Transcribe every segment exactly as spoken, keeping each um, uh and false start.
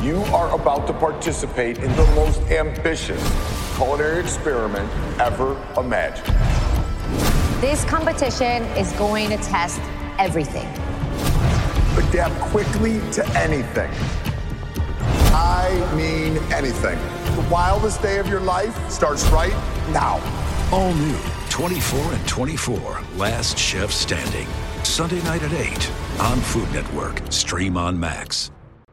You are about to participate in the most ambitious culinary experiment ever imagined. This competition is going to test everything. Adapt quickly to anything. I mean anything. The wildest day of your life starts right now. All new twenty-four and twenty-four, Last Chef Standing. Sunday night at eight on Food Network. Stream on Max.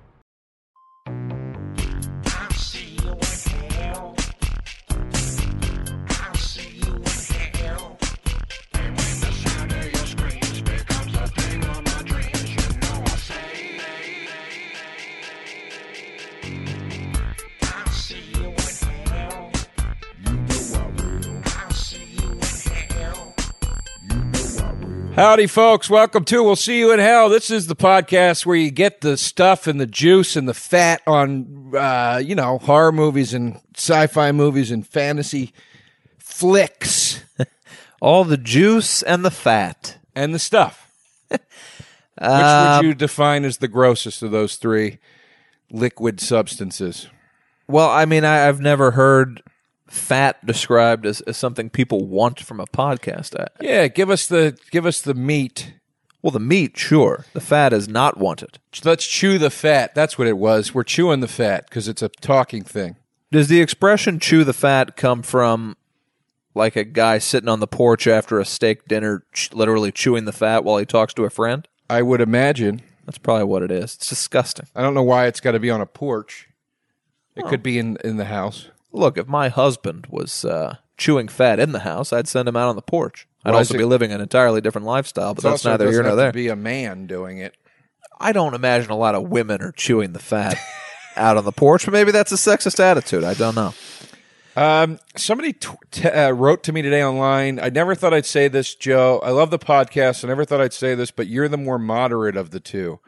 Howdy, folks. Welcome to We'll See You in Hell. This is the podcast where you get the stuff and the juice and the fat on, uh, you know, horror movies and sci-fi movies and fantasy flicks. All the juice and the fat. And the stuff. Which Um, would you define as the grossest of those three liquid substances? Well, I mean, I, I've never heard fat described as, as something people want from a podcast. I, Yeah, give us the give us the meat. well, the meat, sure. The fat is not wanted. Let's chew the fat. That's what it was. We're chewing the fat because it's a talking thing. Does the expression chew the fat come from like a guy sitting on the porch after a steak dinner, ch- literally chewing the fat while he talks to a friend? I would imagine. That's probably what it is. It's disgusting. I don't know why it's got to be on a porch. It could be in, in the house. Look, if my husband was uh, chewing fat in the house, I'd send him out on the porch. I'd Why also is it- be living an entirely different lifestyle, but It's that's also neither doesn't here nor have there. to be a man doing it. I don't imagine a lot of women are chewing the fat out on the porch, but maybe that's a sexist attitude. I don't know. Um, somebody t- t- uh, wrote to me today online. I never thought I'd say this, Joe. I love the podcast. I never thought I'd say this, but you're the more moderate of the two.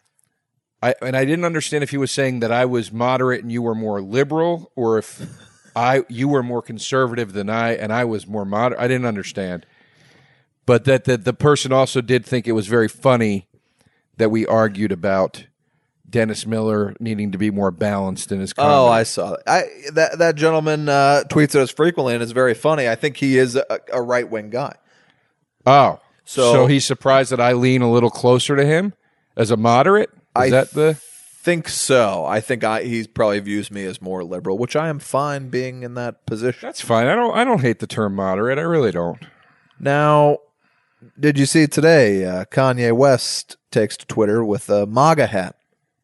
I and I didn't understand if he was saying that I was moderate and you were more liberal, or if I you were more conservative than I and I was more moderate. I didn't understand. But that, that the person also did think it was very funny that we argued about Dennis Miller needing to be more balanced in his comedy. Oh, I saw that. I that that gentleman uh, tweets at us frequently, and it's very funny. I think he is a, a right wing guy. Oh, so, So- he's surprised that I lean a little closer to him as a moderate? Is I that the... think so. I think I, he probably views me as more liberal, which I am fine being in that position. That's fine. I don't I don't hate the term moderate. I really don't. Now, did you see today? Uh, Kanye West takes to Twitter with a MAGA hat.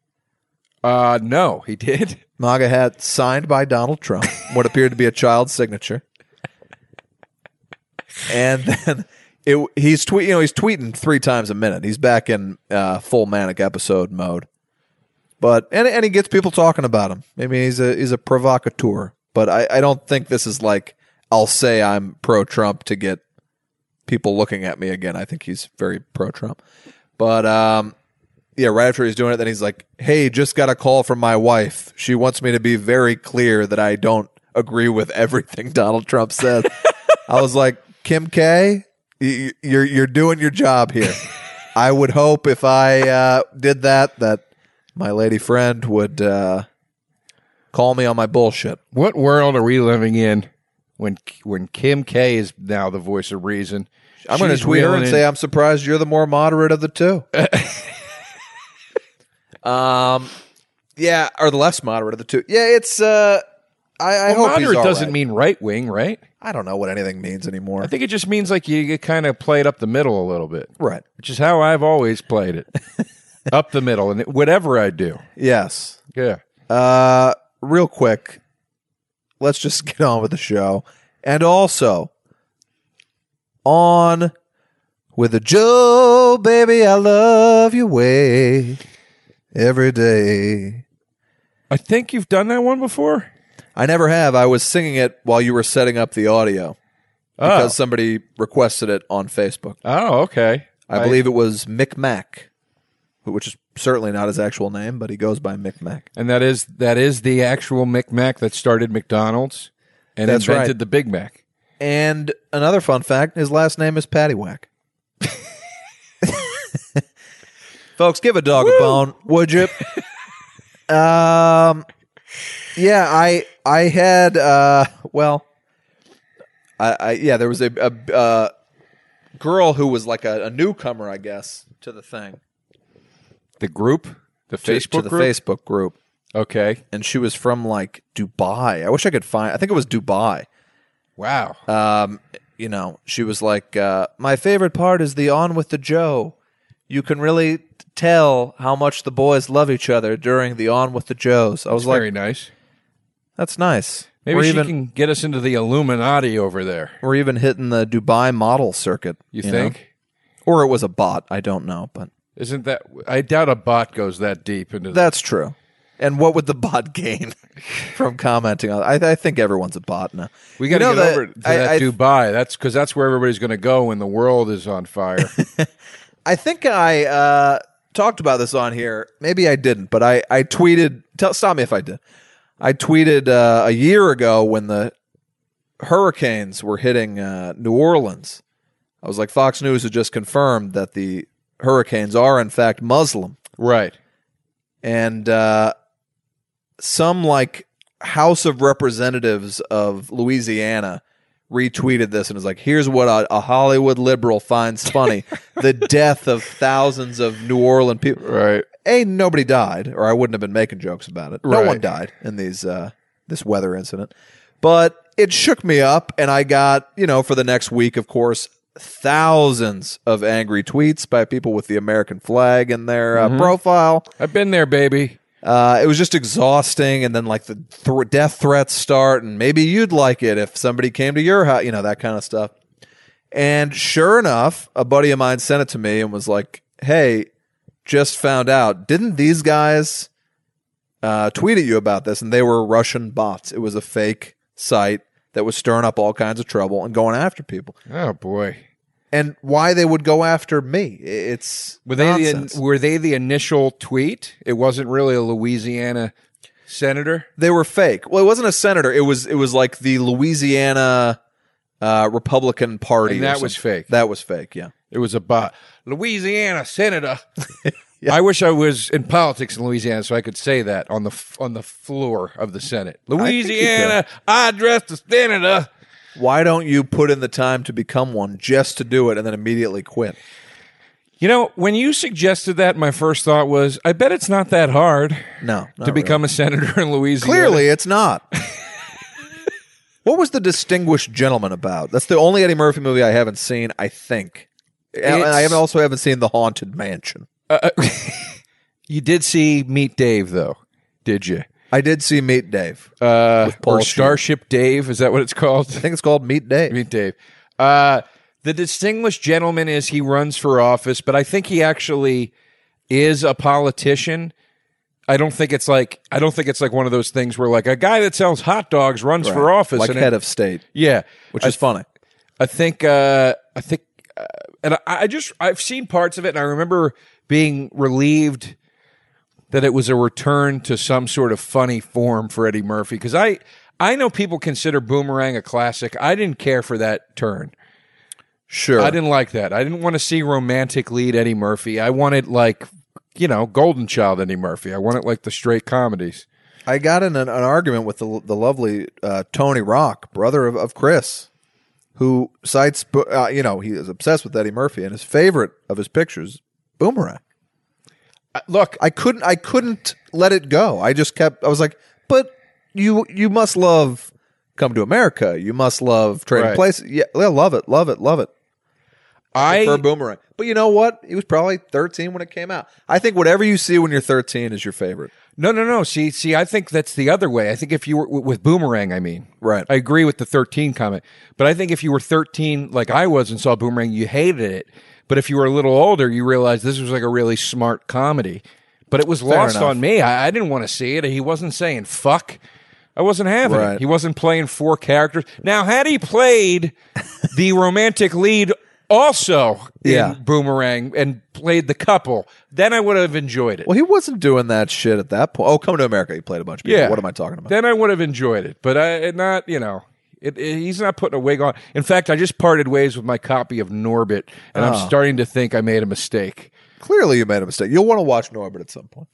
Uh, no, he did. MAGA hat signed by Donald Trump, what appeared to be a child's signature. And then it, he's tweet, you know, he's tweeting three times a minute. He's back in uh, full manic episode mode. But and and he gets people talking about him. I mean, he's a he's a provocateur. But I, I don't think this is like I'll say I'm pro Trump to get people looking at me again. I think he's very pro Trump. But um, yeah, right after he's doing it, then he's like, "Hey, just got a call from my wife. She wants me to be very clear that I don't agree with everything Donald Trump says." I was like, Kim K, y- you're you're doing your job here. I would hope if I uh, did that, that my lady friend would uh, call me on my bullshit. What world are we living in when when Kim K is now the voice of reason? I'm going to She's tweet her wheeling and in- say, I'm surprised you're the more moderate of the two. um, yeah, or the less moderate of the two. Yeah, it's. Uh, I, I well, hope he's moderate all doesn't right. mean right wing, right? I don't know what anything means anymore. I think it just means like you, you kind of play it up the middle a little bit, right. which is how I've always played it, up the middle, and whatever I do. Yes. Yeah. Uh, real quick, let's just get on with the show. And also, on with the Joe, baby, I love you way every day. I think you've done that one before. I never have. I was singing it while you were setting up the audio because Oh. somebody requested it on Facebook. Oh, okay. I, believe it was Mick Mac, which is certainly not his actual name, but he goes by Mick Mac. And that is that is the actual Mick Mac that started McDonald's and That's invented right. the Big Mac. And another fun fact, his last name is Paddywhack. Folks, give a dog a bone, would you? Um, yeah, I I had uh, well, I, I yeah, there was a, a uh, girl who was like a, a newcomer, I guess, to the thing, The group? The to, Facebook to the group? Facebook group, Okay. and she was from like Dubai. I wish I could find. I think it was Dubai. Wow. Um, you know, she was like, uh, my favorite part is the On with the Joe. You can really tell how much the boys love each other during the On with the Joes. I was like, Very nice. that's nice. Maybe we're she even can get us into the Illuminati over there. we're even hitting the Dubai model circuit. You, know? think? Or it was a bot. I don't know, but Isn't that? I doubt a bot goes that deep into that. that's true. And what would the bot gain from commenting on? I, I think everyone's a bot now. We got to You know get that- over to I- that I- Dubai. That's because that's where everybody's going to go when the world is on fire. I think I uh, talked about this on here. Maybe I didn't, but I, I tweeted. Tell, stop me if I did. I tweeted uh, a year ago when the hurricanes were hitting uh, New Orleans. I was like, Fox News had just confirmed that the hurricanes are, in fact, Muslim. Right. And uh, some, like, House of Representatives of Louisiana retweeted this and was like, here's what a, a Hollywood liberal finds funny. The death of thousands of New Orleans people. Right. A, nobody died, or I wouldn't have been making jokes about it. No Right. one died in these uh, this weather incident. But it shook me up, and I got, you know, for the next week, of course, thousands of angry tweets by people with the American flag in their uh, profile. I've been there, baby. Uh, it was just exhausting, and then like the th- death threats start, and maybe you'd like it if somebody came to your house, you know, that kind of stuff. And sure enough, a buddy of mine sent it to me and was like, hey, just found out, didn't these guys uh, tweet at you about this? And they were Russian bots. It was a fake site that was stirring up all kinds of trouble and going after people. Oh boy. And why they would go after me, it's Were they nonsense. the, were they the initial tweet? It wasn't really a Louisiana senator. They were fake. Well, it wasn't a senator. It was it was like the Louisiana uh, Republican Party. And or that was something. fake. That was fake. Yeah. It was a bot. Louisiana senator. I wish I was in politics in Louisiana so I could say that on the f- on the floor of the Senate. think you Louisiana, I address the senator. Why don't you put in the time to become one just to do it and then immediately quit? You know, when you suggested that, my first thought was, I bet it's not that hard No, not to become a senator in Louisiana. Clearly, it's not. What was The Distinguished Gentleman about? That's the only Eddie Murphy movie I haven't seen, I think. And It's- I haven't also haven't seen The Haunted Mansion. You did see Meet Dave, though, did you? I did see Meet Dave. Uh, With Paul or Shear. Starship Dave, is that what it's called? I think it's called Meet Dave. Meet Dave. Uh, the distinguished gentleman is he runs for office, but I think he actually is a politician. I don't think it's like I don't think it's like one of those things where like a guy that sells hot dogs runs for Right. office, like and head it- of state, yeah, which I is funny. I think uh, I think, uh, and I, I just I've seen parts of it, and I remember being relieved that it was a return to some sort of funny form for Eddie Murphy, because I I know people consider Boomerang a classic. I didn't care for that turn. Sure. I didn't like that. I didn't want to see romantic lead Eddie Murphy. I wanted like you know Golden Child Eddie Murphy. I wanted like the straight comedies. I got in an, an argument with the the lovely uh, Tony Rock, brother of, of Chris, who cites, uh, you know, he is obsessed with Eddie Murphy, and his favorite of his pictures, Boomerang. Uh, look, I couldn't, I couldn't let it go. I just kept. I was like, but you, you must love Come to America. You must love Trading Right. Places. Yeah, yeah, love it, love it, love it. I For Boomerang, but you know what? He was probably thirteen when it came out. I think whatever you see when you're thirteen is your favorite. No, no, no. See, see, I think that's the other way. I think if you were with Boomerang, I mean, Right. I agree with the thirteen comment, but I think if you were thirteen, like I was, and saw Boomerang, you hated it. But if you were a little older, you realized this was like a really smart comedy. But it was lost enough. on me. I, I didn't want to see it. He wasn't saying fuck. I wasn't having Right. it. He wasn't playing four characters. Now, had he played the romantic lead also in Yeah. Boomerang and played the couple, then I would have enjoyed it. Well, he wasn't doing that shit at that point. Oh, Come to America, he played a bunch of people. Yeah. What am I talking about? Then I would have enjoyed it, but I not, you know, it, it- he's not putting a wig on. In fact, I just parted ways with my copy of Norbit, and Oh. I'm starting to think I made a mistake. Clearly, you made a mistake. You'll want to watch Norbit at some point.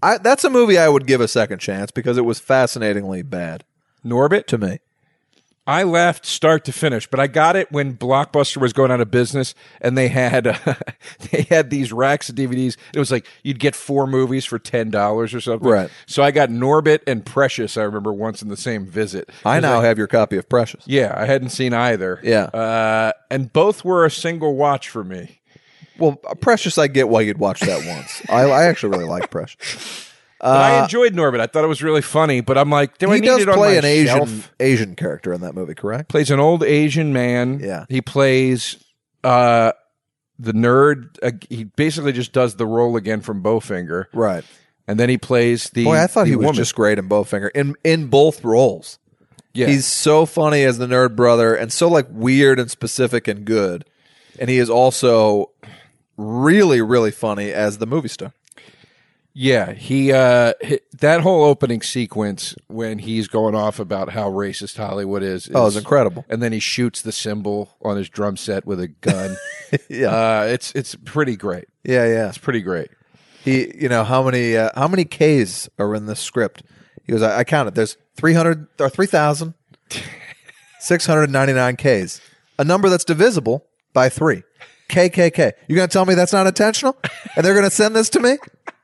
I, that's a movie I would give a second chance because it was fascinatingly bad Norbit? to me. I laughed start to finish, but I got it when Blockbuster was going out of business, and they had uh, they had these racks of D V Ds. It was like you'd get four movies for ten dollars or something. Right. So I got Norbit and Precious. I remember once in the same visit. I now like, have your copy of Precious. Yeah, I hadn't seen either. Yeah. uh, and both were a single watch for me. Well, Precious, I get why you'd watch that once. I, I actually really like Precious. But I enjoyed Norbit. I thought it was really funny. But I'm like, do I He need does it on play my an Asian shelf? Asian character in that movie, correct? Plays an old Asian man. Yeah. He plays uh, the nerd. Uh, he basically just does the role again from Bowfinger. Right. And then he plays the Boy, I thought the he was woman. just great in Bowfinger in in both roles. Yeah. He's so funny as the nerd brother and so like weird and specific and good. And he is also really, really funny as the movie star. Yeah, he uh hi- that whole opening sequence when he's going off about how racist Hollywood is, is Oh, it's incredible. And then he shoots the cymbal on his drum set with a gun. Yeah. uh it's it's pretty great. yeah, yeah. It's pretty great. He, you know, how many uh, how many K's are in this script? He goes, I, I counted. There's three hundred or three thousand six hundred ninety-nine K's. A number that's divisible by three. K K K. You're going to tell me that's not intentional? And they're going to send this to me?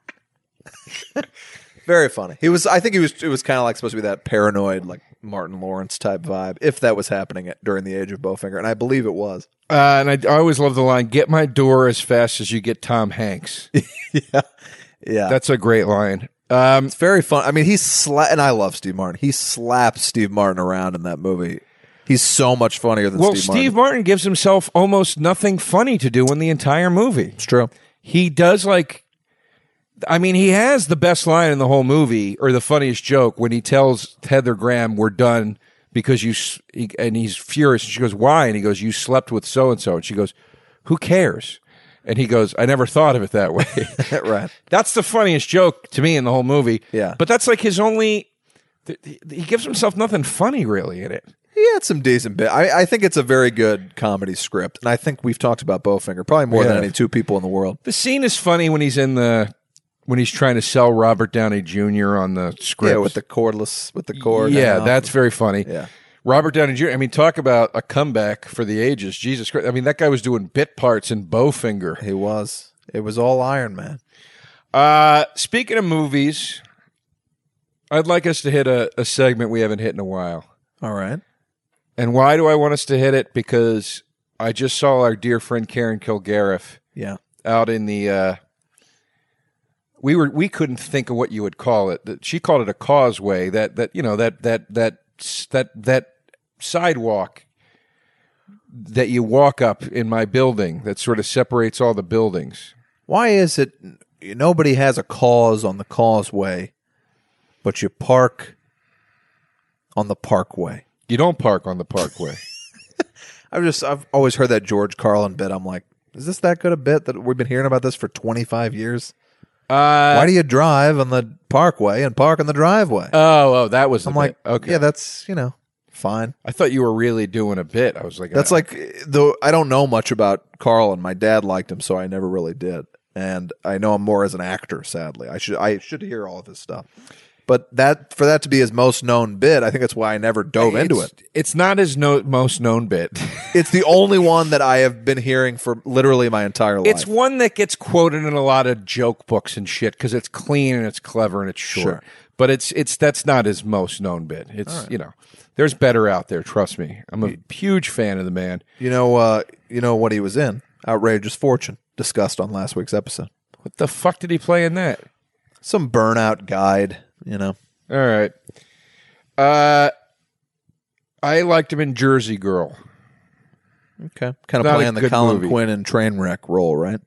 Very funny. He was. I think he was. It was kind of like supposed to be that paranoid, like Martin Lawrence type vibe, if that was happening at, during the age of Bowfinger, and I believe it was. Uh, and I, I always love the line, "Get my door as fast as you get Tom Hanks." yeah, yeah. That's a great line. Um, It's very fun. I mean, he sla- and I love Steve Martin. He slaps Steve Martin around in that movie. He's so much funnier than well, Steve, Steve Martin. Martin gives himself almost nothing funny to do in the entire movie. It's true. He does like. I mean, he has the best line in the whole movie, or the funniest joke, when he tells Heather Graham, "We're done because you," s-, he, and he's furious. And she goes, "Why?" And he goes, "You slept with so and so." And she goes, "Who cares?" And he goes, "I never thought of it that way." Right. That's the funniest joke to me in the whole movie. Yeah. But that's like his only. th- th- He gives himself nothing funny really in it. He had some decent bit. I, I think it's a very good comedy script, and I think we've talked about Bowfinger probably more than Yeah. any two people in the world. The scene is funny when he's in the when he's trying to sell Robert Downey Junior on the script. Yeah, with the cordless, with the cord. Yeah, hanging off. that's very funny. Yeah. Robert Downey Junior I mean, talk about a comeback for the ages. Jesus Christ. I mean, that guy was doing bit parts in Bowfinger. He was. It was all Iron Man. Uh, speaking of movies, I'd like us to hit a, a segment we haven't hit in a while. All right. And why do I want us to hit it? Because I just saw our dear friend Karen Kilgariff Yeah. out in the. Uh, we were we couldn't think of what you would call it. That- She called it a causeway. That that you know that that that that that sidewalk that you walk up in my building that sort of separates all the buildings. Why is it nobody has a cause on the causeway, but you park on the parkway? You don't park on the parkway. I've just I've always heard that George Carlin bit. I'm like, is this that good a bit that we've been hearing about this for twenty-five years? Uh, Why do you drive on the parkway and park on the driveway? oh, oh, that was. The I'm like, bit. Okay. yeah, that's, you know, fine. I thought you were really doing a bit. I was like, That's uh, like, though I don't know much about Carlin. My dad liked him, so I never really did. And I know him more as an actor, sadly. I should I should hear all of his stuff. But that for that to be his most known bit, I think that's why I never dove into it's, it. It's not his no, most known bit. It's the only one that I have been hearing for literally my entire life. It's one that gets quoted in a lot of joke books and shit because it's clean and it's clever and it's short. Sure. But it's it's that's not his most known bit. It's you know, there's better out there. Trust me. I'm a huge fan of the man. You know, uh, you know what he was in? Outrageous Fortune, discussed on last week's episode. What the fuck did he play in that? Some burnout guide, you know. All right. Uh, I liked him in Jersey Girl. Okay. Kind of Not a playing the good Colin movie. Quinn and Trainwreck role, right?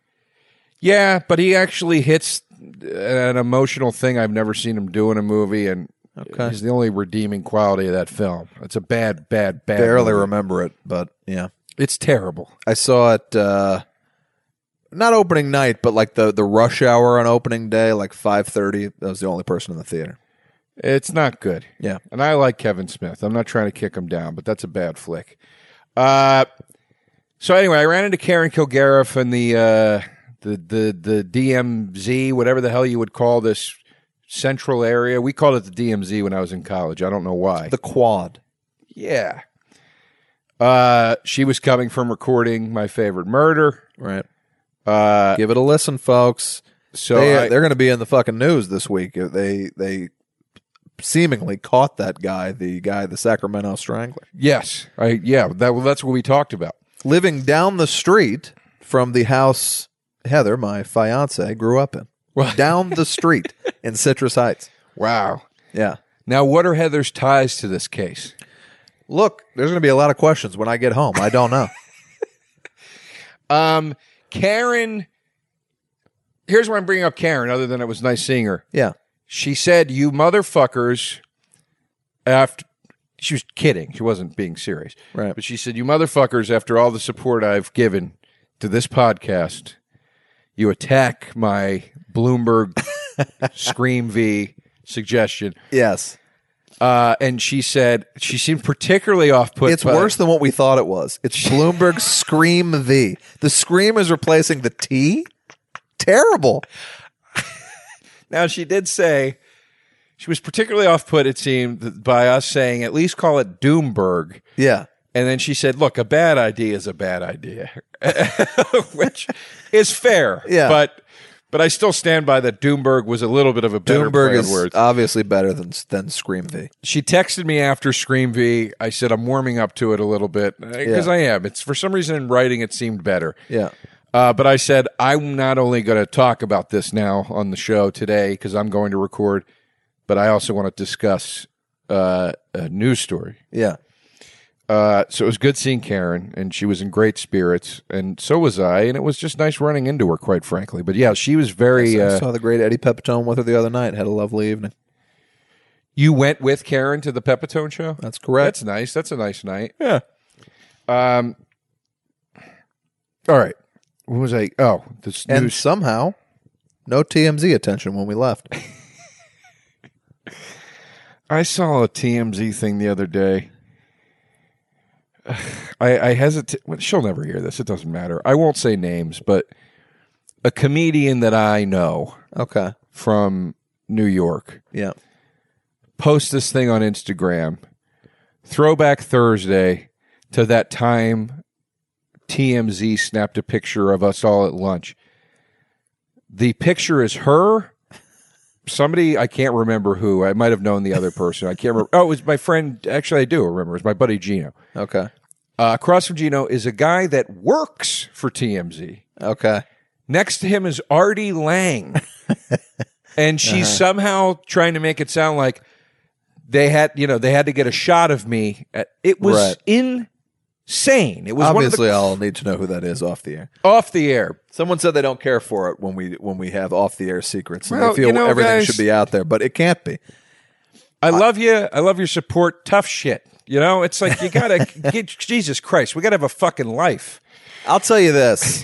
Yeah, but he actually hits an emotional thing I've never seen him do in a movie, and Okay. he's the only redeeming quality of that film. It's a bad, bad, bad. Barely movie. remember it, but yeah. It's terrible. I saw it uh, not opening night, but like the, the rush hour on opening day, like five thirty. I was the only person in the theater. It's not good. Yeah. And I like Kevin Smith. I'm not trying to kick him down, but that's a bad flick. Uh, so anyway, I ran into Karen Kilgariff in the uh, the the the D M Z, whatever the hell you would call this central area. We called it the D M Z when I was in college. I don't know why. The Quad. Yeah. Uh, she was coming from recording My Favorite Murder. Right. Uh, Give it a listen, folks. so they, I- they're going to be in the fucking news this week. They they seemingly caught that guy, the guy, the Sacramento Strangler, yes, I yeah. That well, that's what we talked about. living down the street from the house Heather, my fiance, grew up in. Well- Down the street in Citrus Heights. Wow. Yeah. Now, what are Heather's ties to this case? Look, there's going to be a lot of questions when I get home. I don't know. Um, Karen. Here's why I'm bringing up Karen. Other than it was nice seeing her. Yeah. She said, "You motherfuckers." After she was kidding, she wasn't being serious. Right. But she said, "You motherfuckers, after all the support I've given to this podcast, you attack my Bloomberg Scream V suggestion." Yes. Uh, and she said she seemed particularly off-put. It's by- worse than what we thought it was. It's Bloomberg Scream V. The Scream is replacing the T? Terrible. Now, she did say she was particularly off-put, it seemed, by us saying, at least call it Doomberg. Yeah. And then she said, look, a bad idea is a bad idea, which is fair. Yeah. But but I still stand by that Doomberg was a little bit of a better Doomberg play on is words. obviously better than than Scream V. She texted me after Scream V. I said, I'm warming up to it a little bit. Because Yeah. I am. It's for some reason in writing it seemed better. Yeah. Uh, but I said, I'm not only going to talk about this now on the show today because I'm going to record, but I also want to discuss uh, a news story. Yeah. Uh, so it was good seeing Karen, and she was in great spirits, and so was I, and it was just nice running into her, quite frankly. But yeah, she was very. I Uh, saw the great Eddie Pepitone with her the other night. Had a lovely evening. you went with Karen to the Pepitone show? That's correct. That's nice. That's a nice night. Yeah. Um. All right. What was I? Oh, this And news. somehow, no T M Z attention when we left. I saw a T M Z thing the other day. I, I hesitate. Well, she'll never hear this. It doesn't matter. I won't say names, but a comedian that I know Okay. from New York Yeah. post this thing on Instagram. Throwback Thursday to that time T M Z snapped a picture of us all at lunch. The picture is her, somebody, I can't remember who. I might have known the other person. I can't remember. Oh, it was my friend. Actually, I do remember. It was my buddy Gino. Okay. Uh, across from Gino is a guy that works for T M Z. Okay. Next to him is Artie Lang. And she's somehow trying to make it sound like they had, you know, they had to get a shot of me. It was Right. insane. It was Obviously, one of I'll need to know who that is off the air. the, off the air. Someone said they don't care for it when we when we have off the air secrets. And Well, they feel you know, everything guys- should be out there, but it can't be. I love you. I love your support. Tough shit. You know, it's like you gotta get Jesus Christ. We gotta have a fucking life. I'll tell you this.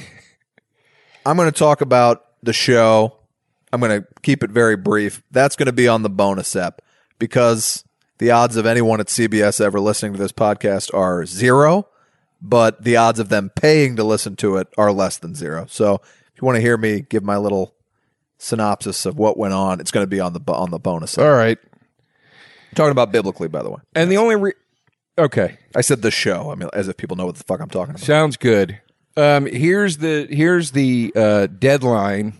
I'm going to talk about the show. I'm going to keep it very brief. That's going to be on the bonus ep because the odds of anyone at C B S ever listening to this podcast are zero, but the odds of them paying to listen to it are less than zero. So if you want to hear me give my little synopsis of what went on, it's going to be on the on the bonus ep. All right. Talking about biblically, by the way. And the only re- okay. I said the show. I mean, as if people know what the fuck I'm talking about. Sounds good. Um, here's the here's the uh, deadline.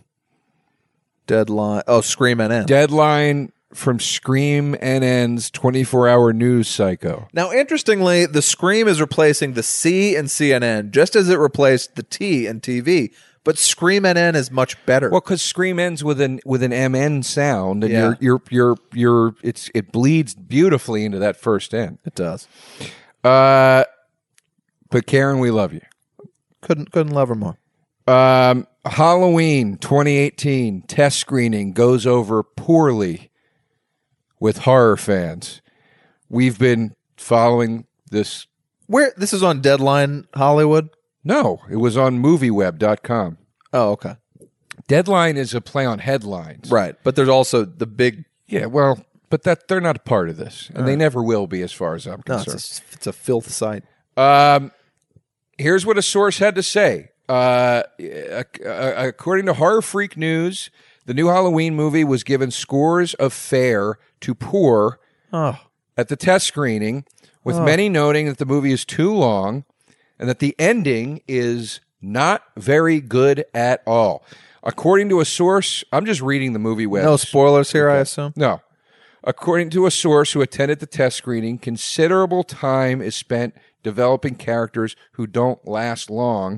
Deadline. Oh, Scream N N. Deadline from Scream N N's twenty-four hour news psycho. Now, interestingly, the Scream is replacing the C in C N N, just as it replaced the T in T V. But Scream N N is much better. Well, because Scream ends with an with an M N sound, and Yeah. you're you're you're you're it's it bleeds beautifully into that first N. It does. Uh, but Karen, we love you. Couldn't couldn't love her more. Um, Halloween twenty eighteen test screening goes over poorly with horror fans. We've been following this. Where this is on Deadline Hollywood. No, it was on movie web dot com. Oh, okay, Deadline is a play on headlines. right. But there's also the big. Yeah, well, but that they're not a part of this, and they never will be, as far as I'm No, concerned. it's a, it's a filth site. Um, here's what a source had to say. Uh, ac- uh, according to Horror Freak News, the new Halloween movie was given scores of fair to poor Oh. at the test screening, with many noting that the movie is too long and that the ending is not very good at all. According to a source, I'm just reading the movie web. No spoilers here, I assume? No. According to a source who attended the test screening, considerable time is spent developing characters who don't last long.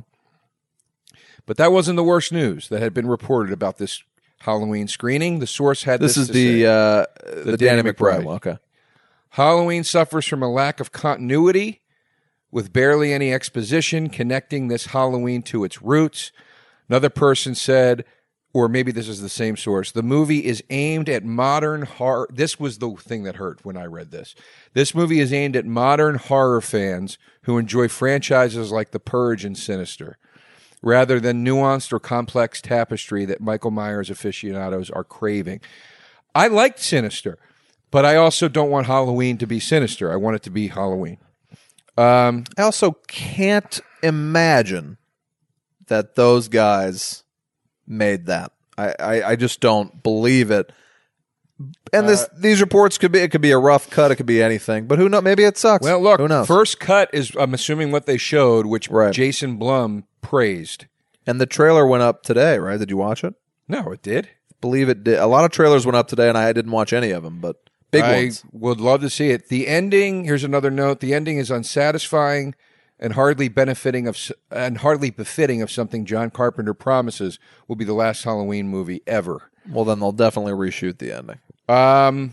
But that wasn't the worst news that had been reported about this Halloween screening. The source had this, This is to the say. uh, the, The Danny Danny McBride McBride. one. Okay. Halloween suffers from a lack of continuity, with barely any exposition connecting this Halloween to its roots. Another person said, or maybe this is the same source, the movie is aimed at modern horror. This was the thing that hurt when I read this. This movie is aimed at modern horror fans who enjoy franchises like The Purge and Sinister, rather than nuanced or complex tapestry that Michael Myers aficionados are craving. I liked Sinister, but I also don't want Halloween to be sinister. I want it to be Halloween. I also can't imagine that those guys made that. I, I, I just don't believe it. And this these reports could be it could be a rough cut, it could be anything. But who knows? Maybe it sucks. Well, look, who knows? first cut is, I'm assuming, what they showed, which Right. Jason Blum praised. And the trailer went up today, right? Did you watch it? No, it did. Believe it did. A lot of trailers went up today, and I didn't watch any of them, but big I ones. would love to see it. The ending, here's another note, the ending is unsatisfying and hardly benefiting of s- and hardly befitting of something John Carpenter promises will be the last Halloween movie ever. Well, then they'll definitely reshoot the ending. Um,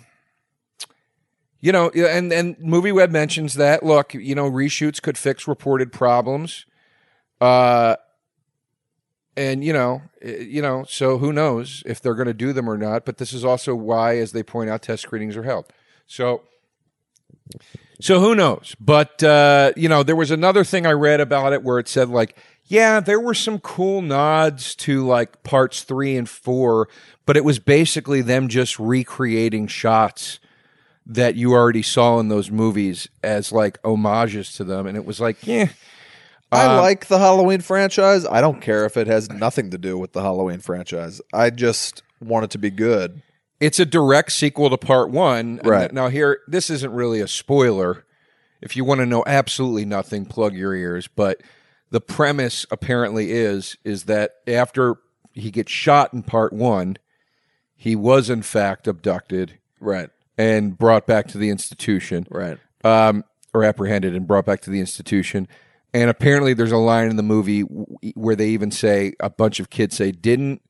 you know, and and MovieWeb mentions that. Look, you know, reshoots could fix reported problems. Uh, and you know, eh, you know, so who knows if they're going to do them or not? But this is also why, as they point out, test screenings are held. So, so who knows? But uh, you know, there was another thing I read about it where it said like, yeah, there were some cool nods to like parts three and four, but it was basically them just recreating shots that you already saw in those movies as like homages to them, and it was like, yeah. I like the Halloween franchise. I don't care if it has nothing to do with the Halloween franchise. I just want it to be good. It's a direct sequel to part one. And Right. now here, this isn't really a spoiler. If you want to know absolutely nothing, plug your ears. But the premise apparently is, is that after he gets shot in part one, he was in fact abducted Right. and brought back to the institution. Right. Um, or apprehended and brought back to the institution. And apparently there's a line in the movie w- where they even say, a bunch of kids say, didn't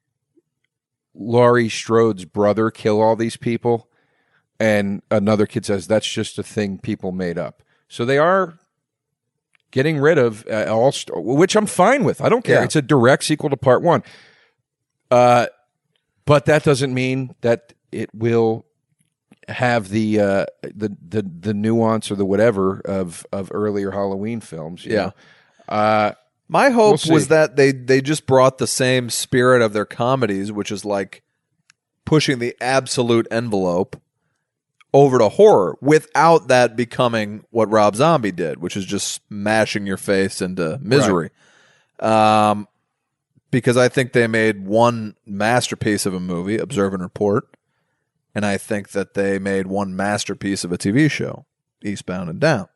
Laurie Strode's brother kill all these people? And another kid says, that's just a thing people made up. So they are getting rid of uh, all, st- which I'm fine with. I don't care. Yeah. It's a direct sequel to part one. Uh, but that doesn't mean that it will have the uh, the the the nuance or the whatever of of earlier Halloween films. you Yeah. know. Uh, My hope We'll was see. that they they just brought the same spirit of their comedies, which is like pushing the absolute envelope over to horror without that becoming what Rob Zombie did, which is just smashing your face into misery. Um, because I think they made one masterpiece of a movie, Observe and Report, and I think that they made one masterpiece of a T V show, Eastbound and Down.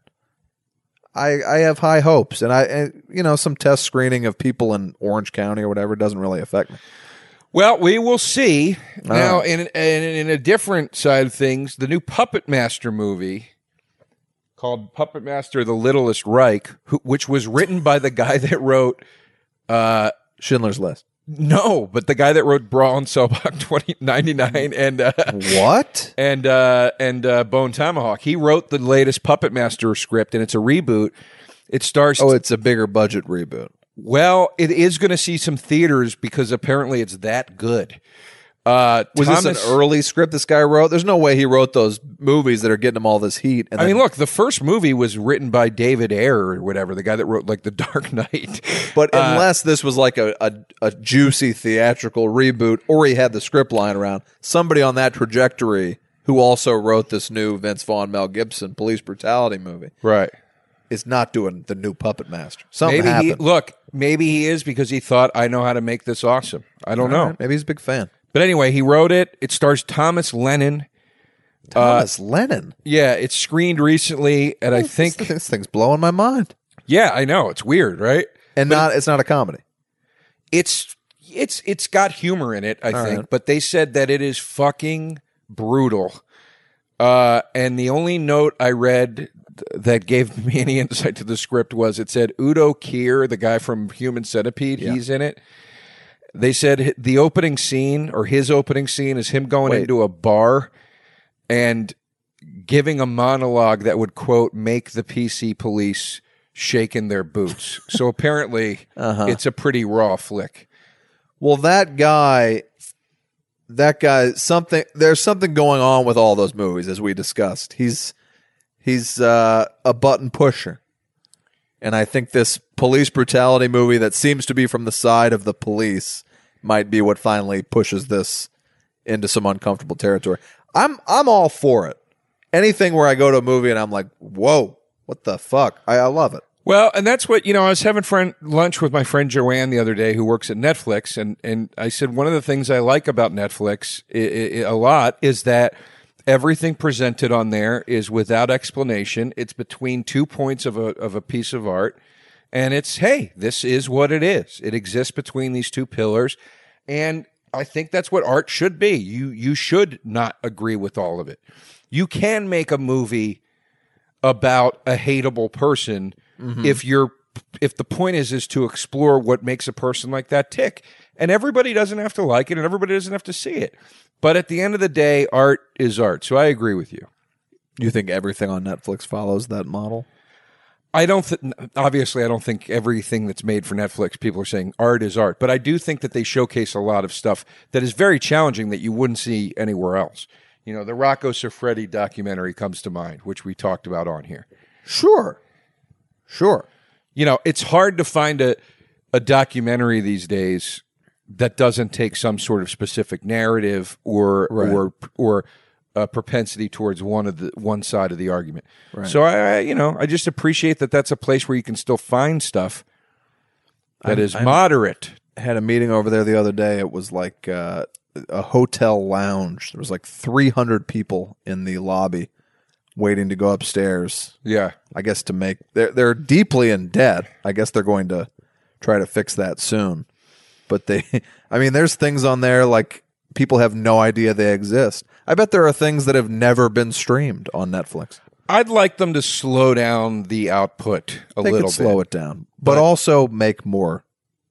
I, I have high hopes, and I, and, you know, some test screening of people in Orange County or whatever doesn't really affect me. well, we will see. Now, right. in, in in a different side of things, the new Puppet Master movie called Puppet Master: The Littlest Reich, who, which was written by the guy that wrote. Uh, Schindler's List. no, but the guy that wrote Brawl and Cellblock twenty ninety-nine and uh, What? and uh, and uh, Bone Tomahawk. He wrote the latest Puppet Master script, and it's a reboot. It stars. Oh, it's a bigger budget reboot. well, it is going to see some theaters because apparently it's that good. Uh, Was Thomas, this an early script this guy wrote? There's no way he wrote those movies that are getting him all this heat. And I then- mean, look, the first movie was written by David Ayer or whatever, the guy that wrote like The Dark Knight. but uh, unless this was like a, a, a juicy theatrical reboot, or he had the script lying around, somebody on that trajectory who also wrote this new Vince Vaughn, Mel Gibson police brutality movie Right. is not doing the new Puppet Master. Something Maybe he, happened. look, Maybe he is because he thought, I know how to make this awesome. I don't All know. right, maybe he's a big fan. But anyway, he wrote it. It stars Thomas Lennon. Thomas uh, Lennon. Yeah, it's screened recently, and I think this, this thing's blowing my mind. Yeah, I know, it's weird, right? And but not it's not a comedy. It's it's it's got humor in it, I All think, right. but they said that it is fucking brutal. Uh, and the only note I read th- that gave me any insight to the script was it said Udo Kier, the guy from Human Centipede, Yeah. he's in it. They said hi- the opening scene or his opening scene is him going Wait. into a bar and giving a monologue that would, quote, make the P C police shake in their boots. So apparently Uh-huh. it's a pretty raw flick. Well, that guy, that guy, something. There's something going on with all those movies, as we discussed. He's he's uh, a button pusher, and I think this police brutality movie that seems to be from the side of the police might be what finally pushes this into some uncomfortable territory. I'm I'm all for it. Anything where I go to a movie and I'm like, whoa, what the fuck? I, I love it. Well, and that's what, you know, I was having friend, lunch with my friend Joanne the other day who works at Netflix, and, and I said one of the things I like about Netflix I, I, a lot is that everything presented on there is without explanation. It's between two points of a of a piece of art, and it's, hey, this is what it is. It exists between these two pillars, and I think that's what art should be. You you should not agree with all of it. You can make a movie about a hateable person mm-hmm. if you're if the point is is to explore what makes a person like that tick. And everybody doesn't have to like it and everybody doesn't have to see it. But at the end of the day, art is art. So I agree with you. You think everything on Netflix follows that model? I don't th- obviously I don't think everything that's made for Netflix people are saying art is art, but I do think that they showcase a lot of stuff that is very challenging that you wouldn't see anywhere else. You know, the Rocco Siffredi documentary comes to mind, which we talked about on here. Sure. Sure. You know, it's hard to find a, a documentary these days that doesn't take some sort of specific narrative or Right. or or a propensity towards one of the one side of the argument. Right. So I, I, you know, I just appreciate that that's a place where you can still find stuff that I'm- is I'm- moderate. Had a meeting over there the other day. It was like uh, a hotel lounge. There was like three hundred people in the lobby waiting to go upstairs. Yeah. I guess to make they're they're deeply in debt. I guess they're going to try to fix that soon. But they, I mean, there's things on there like people have no idea they exist. I bet there are things that have never been streamed on Netflix. I'd like them to slow down the output a They little could slow bit. it down, but, But- also make more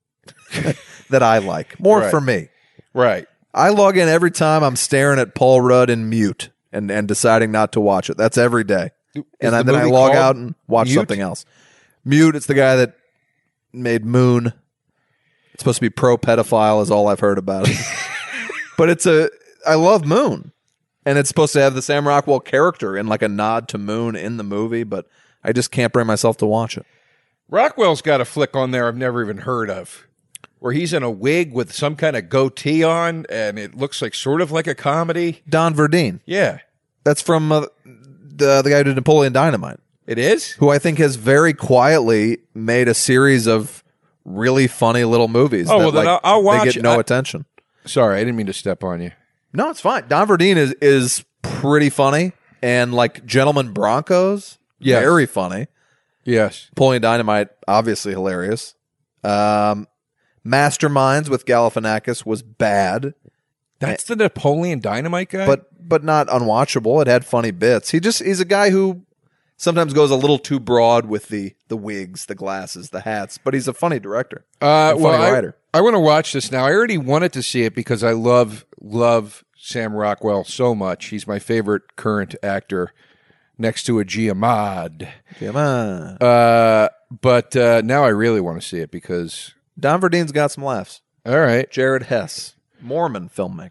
that I like. More Right. for me. Right. I log in every time I'm staring at Paul Rudd in mute and, and deciding not to watch it. That's every day. and I, the then I movie log called out and watch Mute? something else. Mute, it's the guy that made Moon. It's supposed to be pro-pedophile is all I've heard about it. But it's a, I love Moon. And it's supposed to have the Sam Rockwell character in like a nod to Moon in the movie, but I just can't bring myself to watch it. Rockwell's got a flick on there I've never even heard of, where he's in a wig with some kind of goatee on, and it looks like sort of like a comedy. Don Verdeen. Yeah. That's from uh, the, the guy who did Napoleon Dynamite, It is? who I think has very quietly made a series of really funny little movies. Oh, that, well, then like, I'll- I'll watch They get no I- attention. Sorry, I didn't mean to step on you. No, it's fine. Don Verdeen is is pretty funny, and like Gentlemen Broncos, Yes. very funny. Yes. Napoleon Dynamite, obviously hilarious. Um, Masterminds with Galifianakis was bad, That's the Napoleon Dynamite guy? but but not unwatchable. It had funny bits. He just he's a guy who sometimes goes a little too broad with the the wigs, the glasses, the hats. But he's a funny director, uh, and well, funny I, writer. I want to watch this now. I already wanted to see it because I love, love Sam Rockwell so much. He's my favorite current actor next to a Giamad. Come on. Uh, but uh, now I really want to see it because, Don Verdeen's got some laughs. all right. Jared Hess, Mormon filmmaker.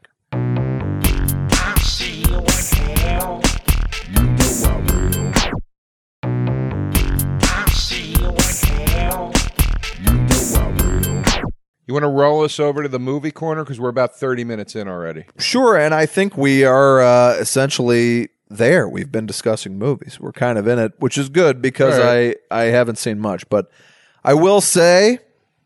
You want to roll us over to the movie corner because we're about thirty minutes in already. Sure, and I think we are uh, essentially there. We've been discussing movies. We're kind of in it, which is good because All right. I, I haven't seen much. But I will say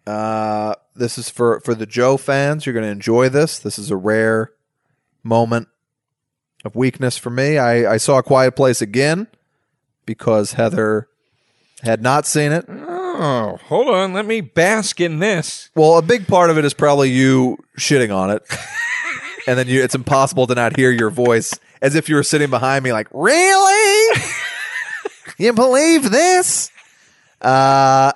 Uh, this is for, for the Joe fans. You're going to enjoy this. This is a rare moment of weakness for me. I, I saw A Quiet Place again because Heather had not seen it. Oh, hold on. Let me bask in this. Well, a big part of it is probably you shitting on it. And then you, it's impossible to not hear your voice as if you were sitting behind me like, really? You believe this? Uh,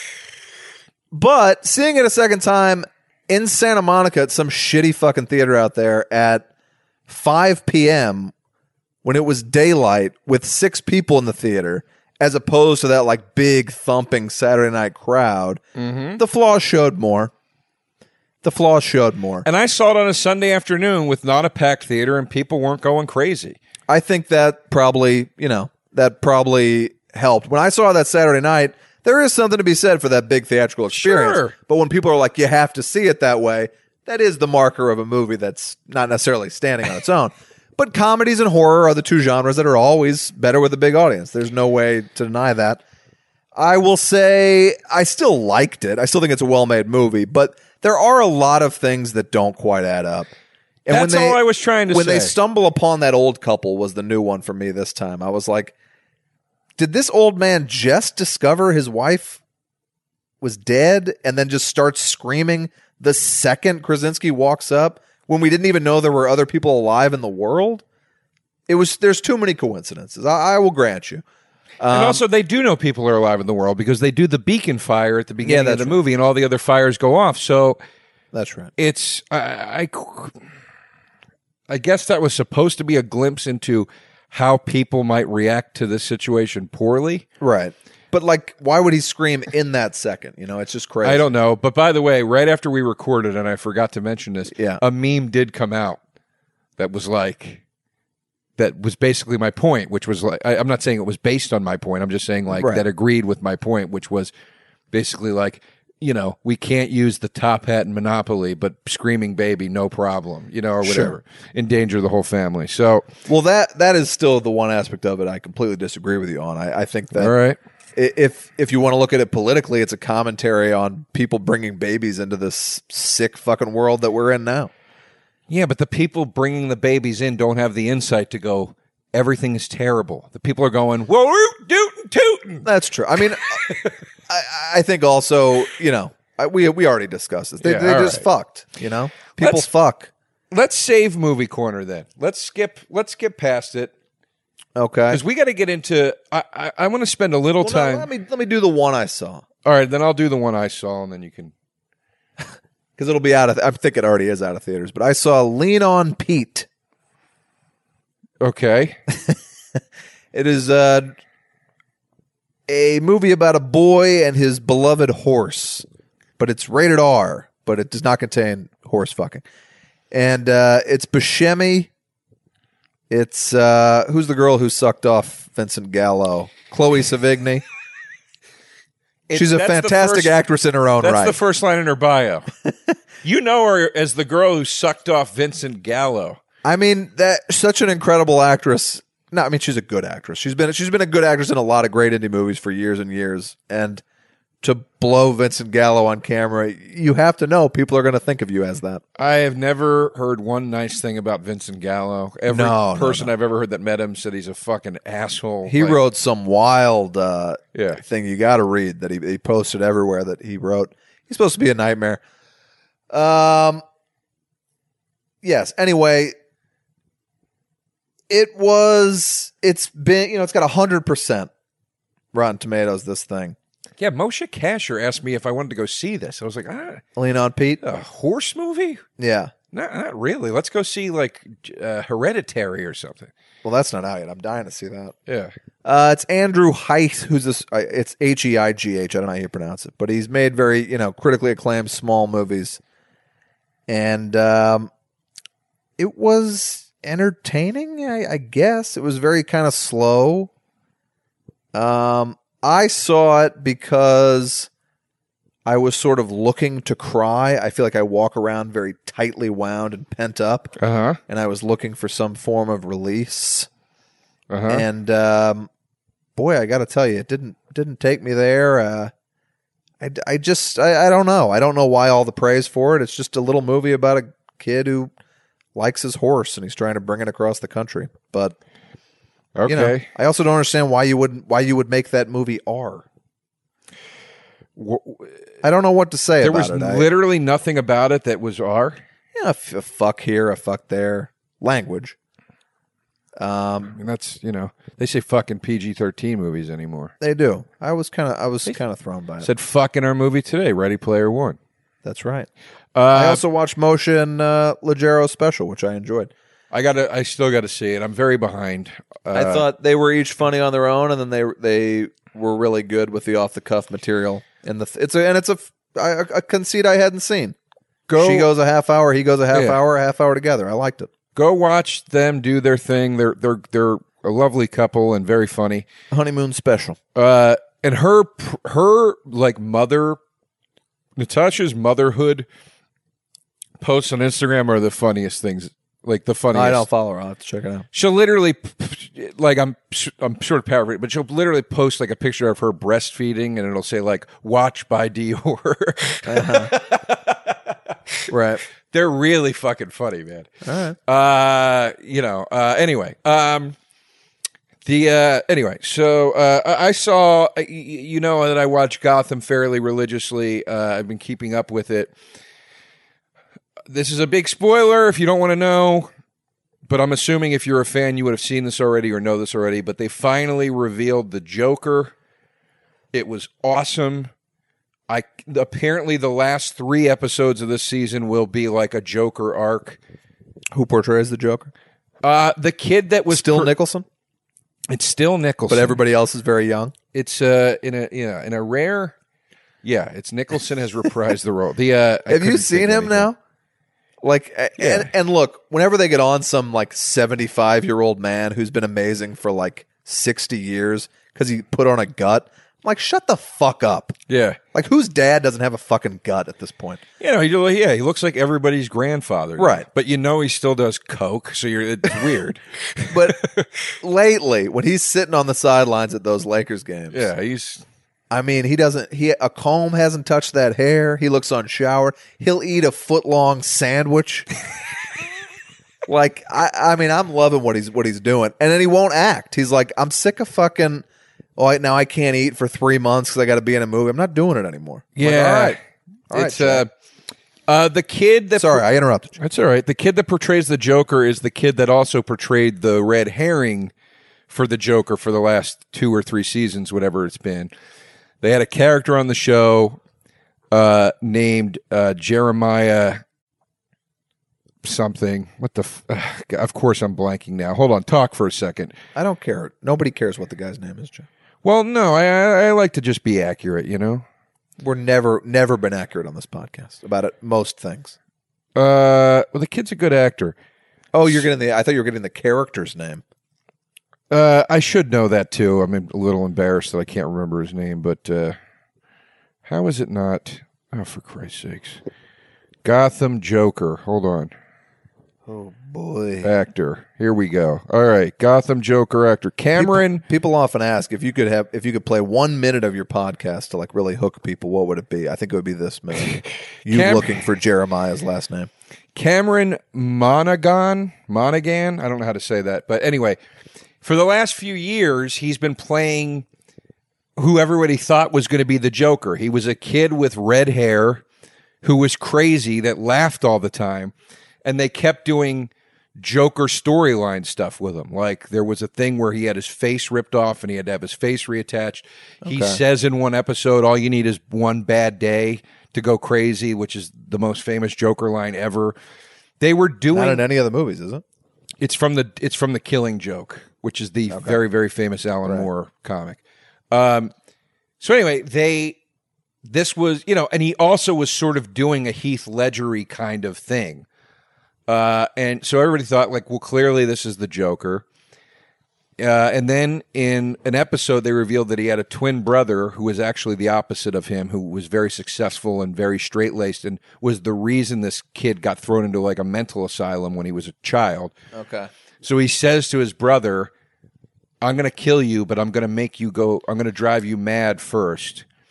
but seeing it a second time in Santa Monica at some shitty fucking theater out there at five p.m. when it was daylight with six people in the theater, as opposed to that like big thumping Saturday night crowd, mm-hmm. the flaws showed more. The flaws showed more. And I saw it on a Sunday afternoon with not a packed theater and people weren't going crazy. I think that probably, you know, that probably helped. When I saw that Saturday night, there is something to be said for that big theatrical experience. Sure. But when people are like, you have to see it that way, that is the marker of a movie that's not necessarily standing on its own. But comedies and horror are the two genres that are always better with a big audience. There's no way to deny that. I will say I still liked it. I still think it's a well-made movie, but there are a lot of things that don't quite add up. And That's when they, all I was trying to when say. When they stumble upon that old couple was the new one for me this time. I was like, did this old man just discover his wife was dead and then just starts screaming the second Krasinski walks up when we didn't even know there were other people alive in the world? It was, there's too many coincidences. I, I will grant you. Um, and also, they do know people are alive in the world because they do the beacon fire at the beginning Yeah, of the that's movie, and all the other fires go off. So that's right. It's I, I, I guess that was supposed to be a glimpse into how people might react to this situation poorly, right? But like, why would he scream in that second? You know, it's just crazy. I don't know. But by the way, right after we recorded, and I forgot to mention this, yeah. a meme did come out that was like. That was basically my point, which was like, I, I'm not saying it was based on my point. I'm just saying like right. that agreed with my point, which was basically like, you know, we can't use the top hat in Monopoly, but screaming baby, no problem, you know, or whatever, sure. endanger the whole family. So, well, that that is still the one aspect of it I completely disagree with you on. I, I think that all right. if if you want to look at it politically, it's a commentary on people bringing babies into this sick fucking world that we're in now. Yeah, but the people bringing the babies in don't have the insight to go, everything is terrible. The people are going, well, root, dootin', tootin'. That's true. I mean, I, I think also, you know, I, we we already discussed this. They, Yeah, they just right. fucked, you know? People Let's- fuck. Let's save Movie Corner then. Let's skip Let's skip past it. Okay. Because we got to get into, I, I, I want to spend a little Well, no, time. let me let me do the one I saw. All right, then I'll do the one I saw, and then you can. Because it'll be out of, I think it already is out of theaters, but I saw Lean on Pete. Okay. It is uh, a movie about a boy and his beloved horse, but it's rated R, but it does not contain horse fucking. And uh, it's Buscemi. It's, uh, who's the girl who sucked off Vincent Gallo? Chloe Sevigny. It- She's a that's the fantastic first- actress in her own That's right. the first line in her bio. You know her as the girl who sucked off Vincent Gallo. I mean, that such an incredible actress. No, I mean she's a good actress. She's been she's been a good actress in a lot of great indie movies for years and years. And to blow Vincent Gallo on camera, you have to know people are going to think of you as that. I have never heard one nice thing about Vincent Gallo. Every No, no, person no. I've ever heard that met him said he's a fucking asshole. He Like, wrote some wild uh, Yeah. thing you got to read that he, he posted everywhere that he wrote. He's supposed to be a nightmare. Um. Yes. Anyway, it was. It's been. You know, it's got a hundred percent Rotten Tomatoes. This thing. Yeah, Moshe Kasher asked me if I wanted to go see this. I was like, ah, Lean on Pete. a horse movie? Yeah. Not, not really. Let's go see like uh, Hereditary or something. Well, that's not out yet. I'm dying to see that. Yeah. Uh, it's Andrew Heigh, who's this? Uh, it's H E I G H. I don't know how you pronounce it, but he's made very, you know, critically acclaimed small movies, and um, it was entertaining. I, I guess it was very kind of slow. Um, I saw it because I was sort of looking to cry. I feel like I walk around very tightly wound and pent up, Uh huh. and I was looking for some form of release. Uh huh. And um, boy, I got to tell you, it didn't didn't take me there. Uh, I, I just I, I don't know. I don't know why all the praise for it. It's just a little movie about a kid who likes his horse and he's trying to bring it across the country. But Okay. you know, I also don't understand why you would why you would make that movie R. I don't know what to say There about was it. I- literally nothing about it that was R. Yeah, a, f- a fuck here, a fuck there. Language. Um, And that's, you know, they say fucking P G thirteen movies anymore. they do. I was kind of I was kind of thrown by it. Said fuck in our movie today, Ready Player One. That's right. Uh, I also watched Motion uh, Leggero special, which I enjoyed. I gotta, I still got to see it. I'm very behind. Uh, I thought they were each funny on their own, and then they they were really good with the off the cuff material. And the it's a and it's a a, a conceit I hadn't seen. Go- she goes a half hour, he goes a half Yeah. hour, a half hour together. I liked it. Go watch them do their thing. They're they're they're a lovely couple and very funny. Honeymoon special. Uh, and her her like mother, Natasha's motherhood posts on Instagram are the funniest things. Like the funniest. I don't follow her. I'll have to check it out. She'll literally, like I'm, I'm sort of paraphrasing, but she'll literally post like a picture of her breastfeeding, and it'll say like "Watch by Dior." Right. They're really fucking funny, man. All right. Uh, you know. Uh, anyway, um, the uh, anyway, so uh, I I saw, y- y- you know, that I watch Gotham fairly religiously. Uh, I've been keeping up with it. This is a big spoiler if you don't want to know, but I'm assuming if you're a fan, you would have seen this already or know this already. But they finally revealed the Joker. It was awesome. I apparently the last three episodes of this season will be like a Joker arc. Who portrays the Joker? Uh, the kid that was Still per- Nicholson, It's still Nicholson, but everybody else is very young. It's uh in a yeah in a rare. Yeah, it's Nicholson has reprised the role. The uh, I Have couldn't you think seen of him anything. now? Like, a- Yeah. and, and look, whenever they get on some like seventy-five year old man who's been amazing for like sixty years because he put on a gut, I'm like, shut the fuck up. Yeah, Like, whose dad doesn't have a fucking gut at this point? you know, he, yeah, he looks like everybody's grandfather, Right. But you know, he still does coke, so you're it's weird. But lately, when he's sitting on the sidelines at those Lakers games, Yeah, he's I mean, he doesn't. He a comb hasn't touched that hair. He looks unshowered. He'll eat a foot long sandwich. Like I, I mean, I'm loving what he's what he's doing, and then he won't act. He's like, I'm sick of fucking. Oh, I, now I can't eat for three months because I got to be in a movie. I'm not doing it anymore. I'm yeah. like, all right, all right. it's uh, uh, the kid that Sorry, I interrupted you. That's all right. The kid that portrays the Joker is the kid that also portrayed the red herring for the Joker for the last two or three seasons, whatever it's been. They had a character on the show uh, named uh, Jeremiah something. What the? F- Ugh, of course, I'm blanking now. Hold on. Talk for a second. I don't care. Nobody cares what the guy's name is, Joe. Well, no, I, I, I like to just be accurate, you know. We're never, never been accurate on this podcast about it. Most things. Uh, well, the kid's a good actor. Oh, you're getting the. I thought you were getting the character's name. Uh, I should know that too. I'm a little embarrassed that I can't remember his name, but uh, how is it not? Oh, for Christ's sakes. Gotham Joker. Hold on. Oh boy. Actor. Here we go. All right. Gotham Joker actor. Cameron. People, people often ask if you could have if you could play one minute of your podcast to like really hook people, what would it be? I think it would be this minute. You Cam- looking for Jeremiah's last name. Cameron Monaghan. Monaghan. I don't know how to say that. But anyway, for the last few years, he's been playing who everybody thought was going to be the Joker. He was a kid with red hair who was crazy that laughed all the time. And they kept doing Joker storyline stuff with him. Like there was a thing where he had his face ripped off and he had to have his face reattached. He Okay. says in one episode, all you need is one bad day to go crazy, which is the most famous Joker line ever. They were doing Not in any of the movies, is it? it's from the it's from the Killing Joke, which is the very very famous Alan Moore comic. Um, so anyway, they this was you know, and he also was sort of doing a Heath Ledger-y kind of thing, uh, and so everybody thought like, well, clearly this is the Joker. Uh, and then in an episode, they revealed that he had a twin brother who was actually the opposite of him, who was very successful and very straight-laced, and was the reason this kid got thrown into like a mental asylum when he was a child. Okay. So he says to his brother, I'm going to kill you, but I'm going to make you go, I'm going to drive you mad first.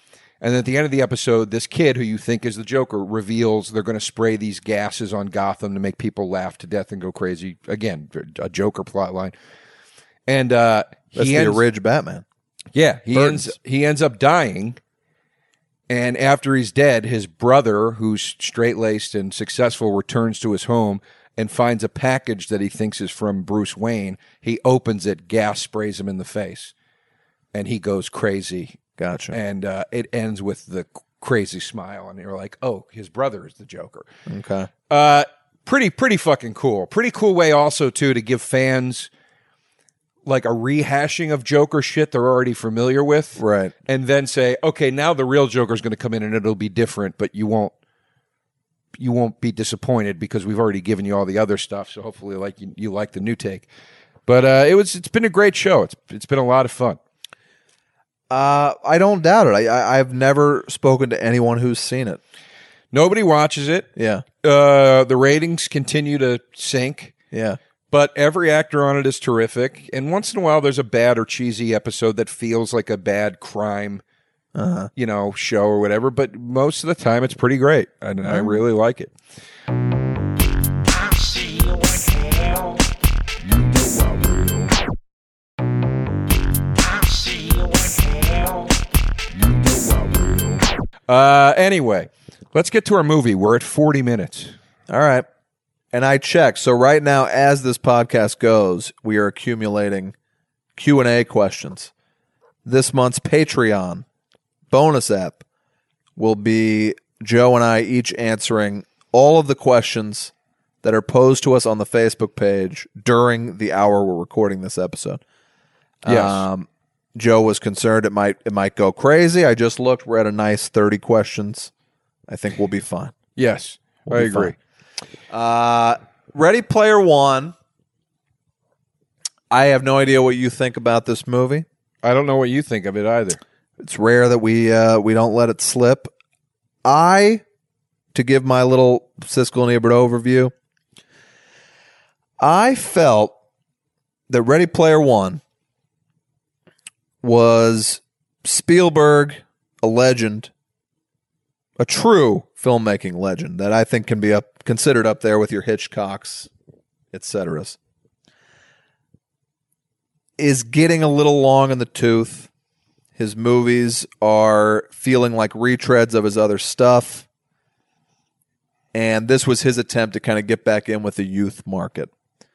And at the end of the episode, this kid who you think is the Joker reveals they're going to spray these gases on Gotham to make people laugh to death and go crazy. Again, a Joker plotline. And uh, That's he the ends, Ridge Batman. Yeah, he Burns. ends he ends up dying. And after he's dead, his brother, who's straight-laced and successful, returns to his home and finds a package that he thinks is from Bruce Wayne. He opens it, gas sprays him in the face, and he goes crazy. Gotcha. And uh, it ends with the crazy smile, and you're like, oh, his brother is the Joker. Okay. Uh, pretty, pretty fucking cool. Pretty cool way also, too, to give fans like a rehashing of Joker shit they're already familiar with. Right. And then say, okay, now the real Joker's going to come in and it'll be different, but you won't you won't be disappointed because we've already given you all the other stuff. So hopefully like you, you like the new take. But uh, it was it's been a great show. It's it's been a lot of fun. Uh, I don't doubt it. I, I I've never spoken to anyone who's seen it. Nobody watches it. Yeah. Uh, the ratings continue to sink. Yeah. But every actor on it is terrific. And once in a while, there's a bad or cheesy episode that feels like a bad crime, Uh-huh. you know, show or whatever. But most of the time, it's pretty great. And I really like it. Uh, anyway, let's get to our movie. We're at forty minutes. All right. And I checked. So right now, as this podcast goes, we are accumulating Q and A questions. This month's Patreon bonus app will be Joe and I each answering all of the questions that are posed to us on the Facebook page during the hour we're recording this episode. Yes. Um, Joe was concerned it might it might go crazy. I just looked. We're at a nice thirty questions. I think we'll be fine. Yes, We'll I be agree. fine. Uh, Ready Player One. I have no idea what you think about this movie. I don't know what you think of it either. It's rare that we uh, we don't let it slip. I, to give my little Siskel and Ebert overview, I felt that Ready Player One was Spielberg, a legend, a true filmmaking legend that I think can be up considered up there with your Hitchcocks, et cetera, is getting a little long in the tooth. His movies are feeling like retreads of his other stuff. And this was his attempt to kind of get back in with the youth market.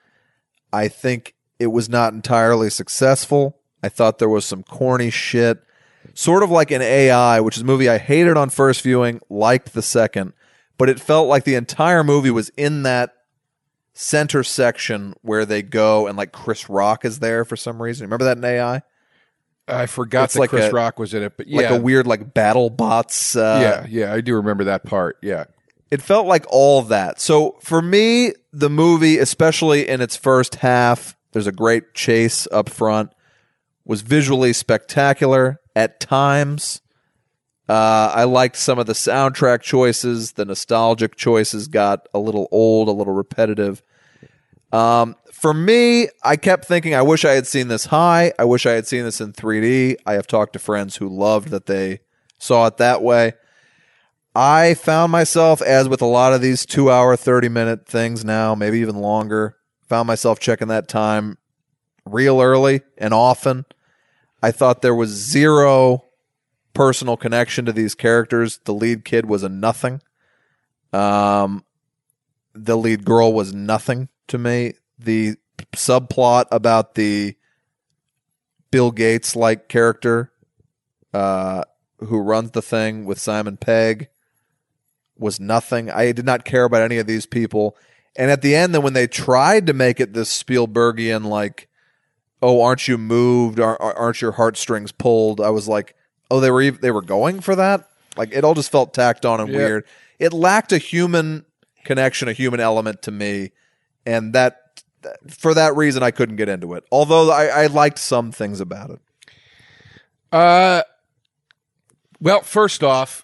I think it was not entirely successful. I thought there was some corny shit. Sort of like an A I, which is a movie I hated on first viewing, liked the second. But it felt like the entire movie was in that center section where they go and like Chris Rock is there for some reason. Remember that in A I? I forgot It's that like Chris a- Rock was in it, but yeah, Like a weird like battle bots. Uh, yeah, yeah, I do remember that part. Yeah, It felt like all of that. So for me, the movie, especially in its first half, there's a great chase up front, was visually spectacular at times. Uh, I liked some of the soundtrack choices. The nostalgic choices got a little old, a little repetitive. Um, for me, I kept thinking, I wish I had seen this high. I wish I had seen this in three D. I have talked to friends who loved that they saw it that way. I found myself, as with a lot of these two-hour, thirty-minute things now, maybe even longer, found myself checking that time real early and often. I thought there was zero personal connection to these characters. The lead kid was a nothing. Um, the lead girl was nothing to me. The subplot about the Bill Gates-like character uh, who runs the thing with Simon Pegg was nothing. I did not care about any of these people. And at the end, then when they tried to make it this Spielbergian, like, oh, aren't you moved? Ar- Aren't your heartstrings pulled? I was like, oh, they were ev- they were going for that? Like, it all just felt tacked on and Yeah. weird. It lacked a human connection, a human element to me. And that, for that reason, I couldn't get into it. Although I, I liked some things about it. Uh, well, first off,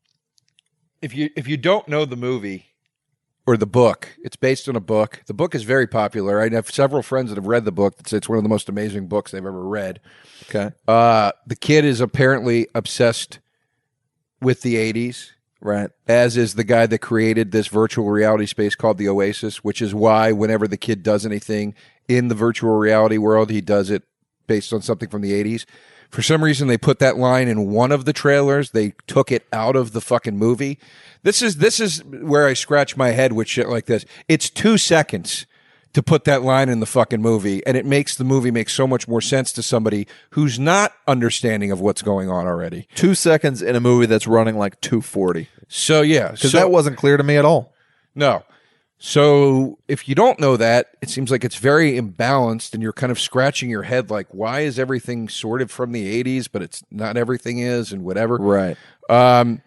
if you if you don't know the movie or the book, it's based on a book. The book is very popular. I have several friends that have read the book that say it's one of the most amazing books they've ever read. Okay. Uh, the kid is apparently obsessed with the eighties. Right. As is the guy that created this virtual reality space called the Oasis, which is why whenever the kid does anything in the virtual reality world, he does it based on something from the eighties. For some reason, they put that line in one of the trailers. They took it out of the fucking movie. This is this is where I scratch my head with shit like this. It's two seconds to put that line in the fucking movie, and it makes the movie make so much more sense to somebody who's not understanding of what's going on already. Two seconds in a movie that's running like two forty. So, yeah. Because so, that wasn't clear to me at all. No. So if you don't know that, it seems like it's very imbalanced, and you're kind of scratching your head like, why is everything sort of from the eighties, but it's not everything is, and whatever. Right. Um,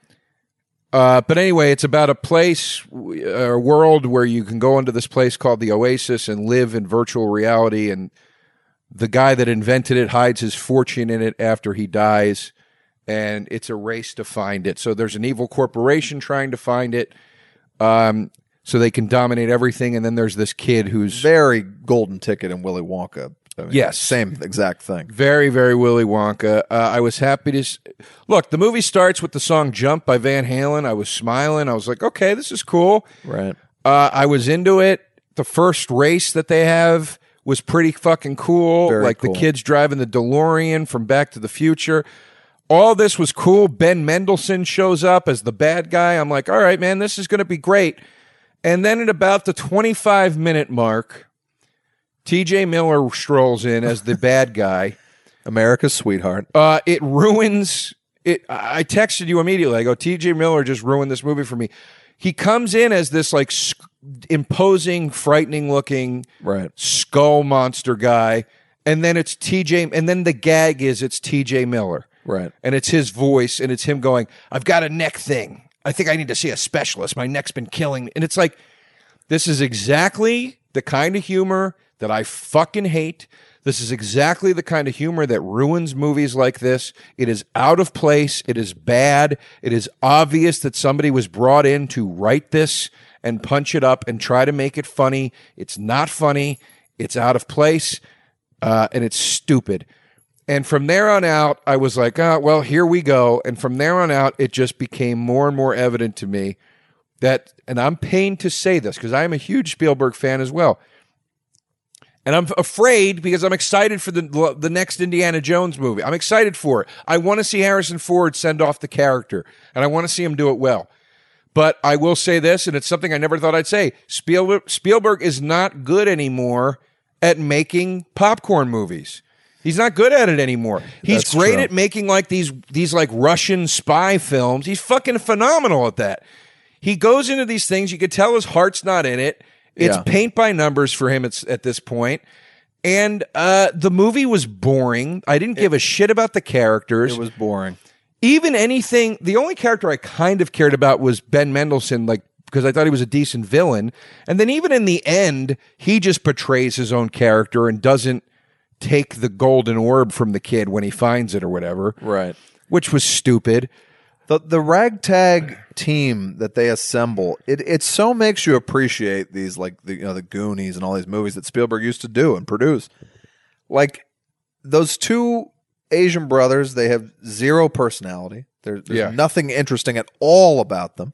uh, but anyway, it's about a place, a world where you can go into this place called the Oasis and live in virtual reality, and the guy that invented it hides his fortune in it after he dies, and it's a race to find it. So there's an evil corporation trying to find it. Um, so they can dominate everything, and then there's this kid who's very Golden Ticket and Willy Wonka. I mean, yes, same exact thing. Very, very Willy Wonka. Uh, I was happy to s- look. The movie starts with the song "Jump" by Van Halen. I was smiling. I was like, okay, this is cool. Right. Uh, I was into it. The first race that they have was pretty fucking cool. Very like cool. the kids driving the DeLorean from Back to the Future. All this was cool. Ben Mendelsohn shows up as the bad guy. I'm like, all right, man, this is going to be great. And then at about the twenty-five minute mark, T J Miller strolls in as the bad guy. America's sweetheart. Uh, it ruins it. I texted you immediately. I go, T J Miller just ruined this movie for me. He comes in as this like sc- imposing, frightening looking right. skull monster guy. And then it's T J. And then the gag is it's T J Miller. Right. And it's his voice, and it's him going, I've got a neck thing. I think I need to see a specialist. My neck's been killing me. And it's like, this is exactly the kind of humor that I fucking hate. This is exactly the kind of humor that ruins movies like this. It is out of place. It is bad. It is obvious that somebody was brought in to write this and punch it up and try to make it funny. It's not funny. It's out of place. Uh, and it's stupid. And from there on out, I was like, oh, well, here we go. And from there on out, it just became more and more evident to me that, and I'm pained to say this because I am a huge Spielberg fan as well. And I'm afraid because I'm excited for the the next Indiana Jones movie. I'm excited for it. I want to see Harrison Ford send off the character, and I want to see him do it well. But I will say this, and it's something I never thought I'd say. Spielberg, Spielberg is not good anymore at making popcorn movies. He's not good at it anymore. He's That's great true. at making like these these like Russian spy films. He's fucking phenomenal at that. He goes into these things. You could tell his heart's not in it. It's Yeah. paint by numbers for him at, at this point. And uh, the movie was boring. I didn't give a shit about the characters. It was boring. Even anything, the only character I kind of cared about was Ben Mendelsohn, like, because I thought he was a decent villain. And then even in the end, he just portrays his own character and doesn't take the golden orb from the kid when he finds it or whatever. Right. Which was stupid. The the ragtag team that they assemble, it it so makes you appreciate these, like, the you know the Goonies and all these movies that Spielberg used to do and produce. Like those two Asian brothers, they have zero personality. There, there's Yeah. nothing interesting at all about them.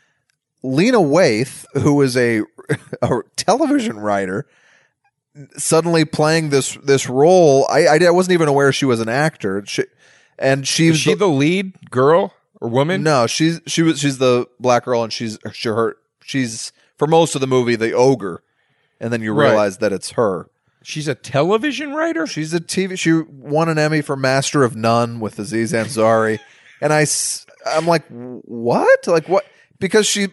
Lena Waithe, who is a, a television writer, suddenly playing this this role. I, I I wasn't even aware she was an actor. She, and she's Is she the lead girl or woman? no, she's she was she's the black girl, and she's she, her she's for most of the movie the ogre, and then you Right. realize that it's her. She's a television writer? She's a T V. She won an Emmy for Master of None with Aziz Ansari, and I s- I'm like, what? Like what? Because she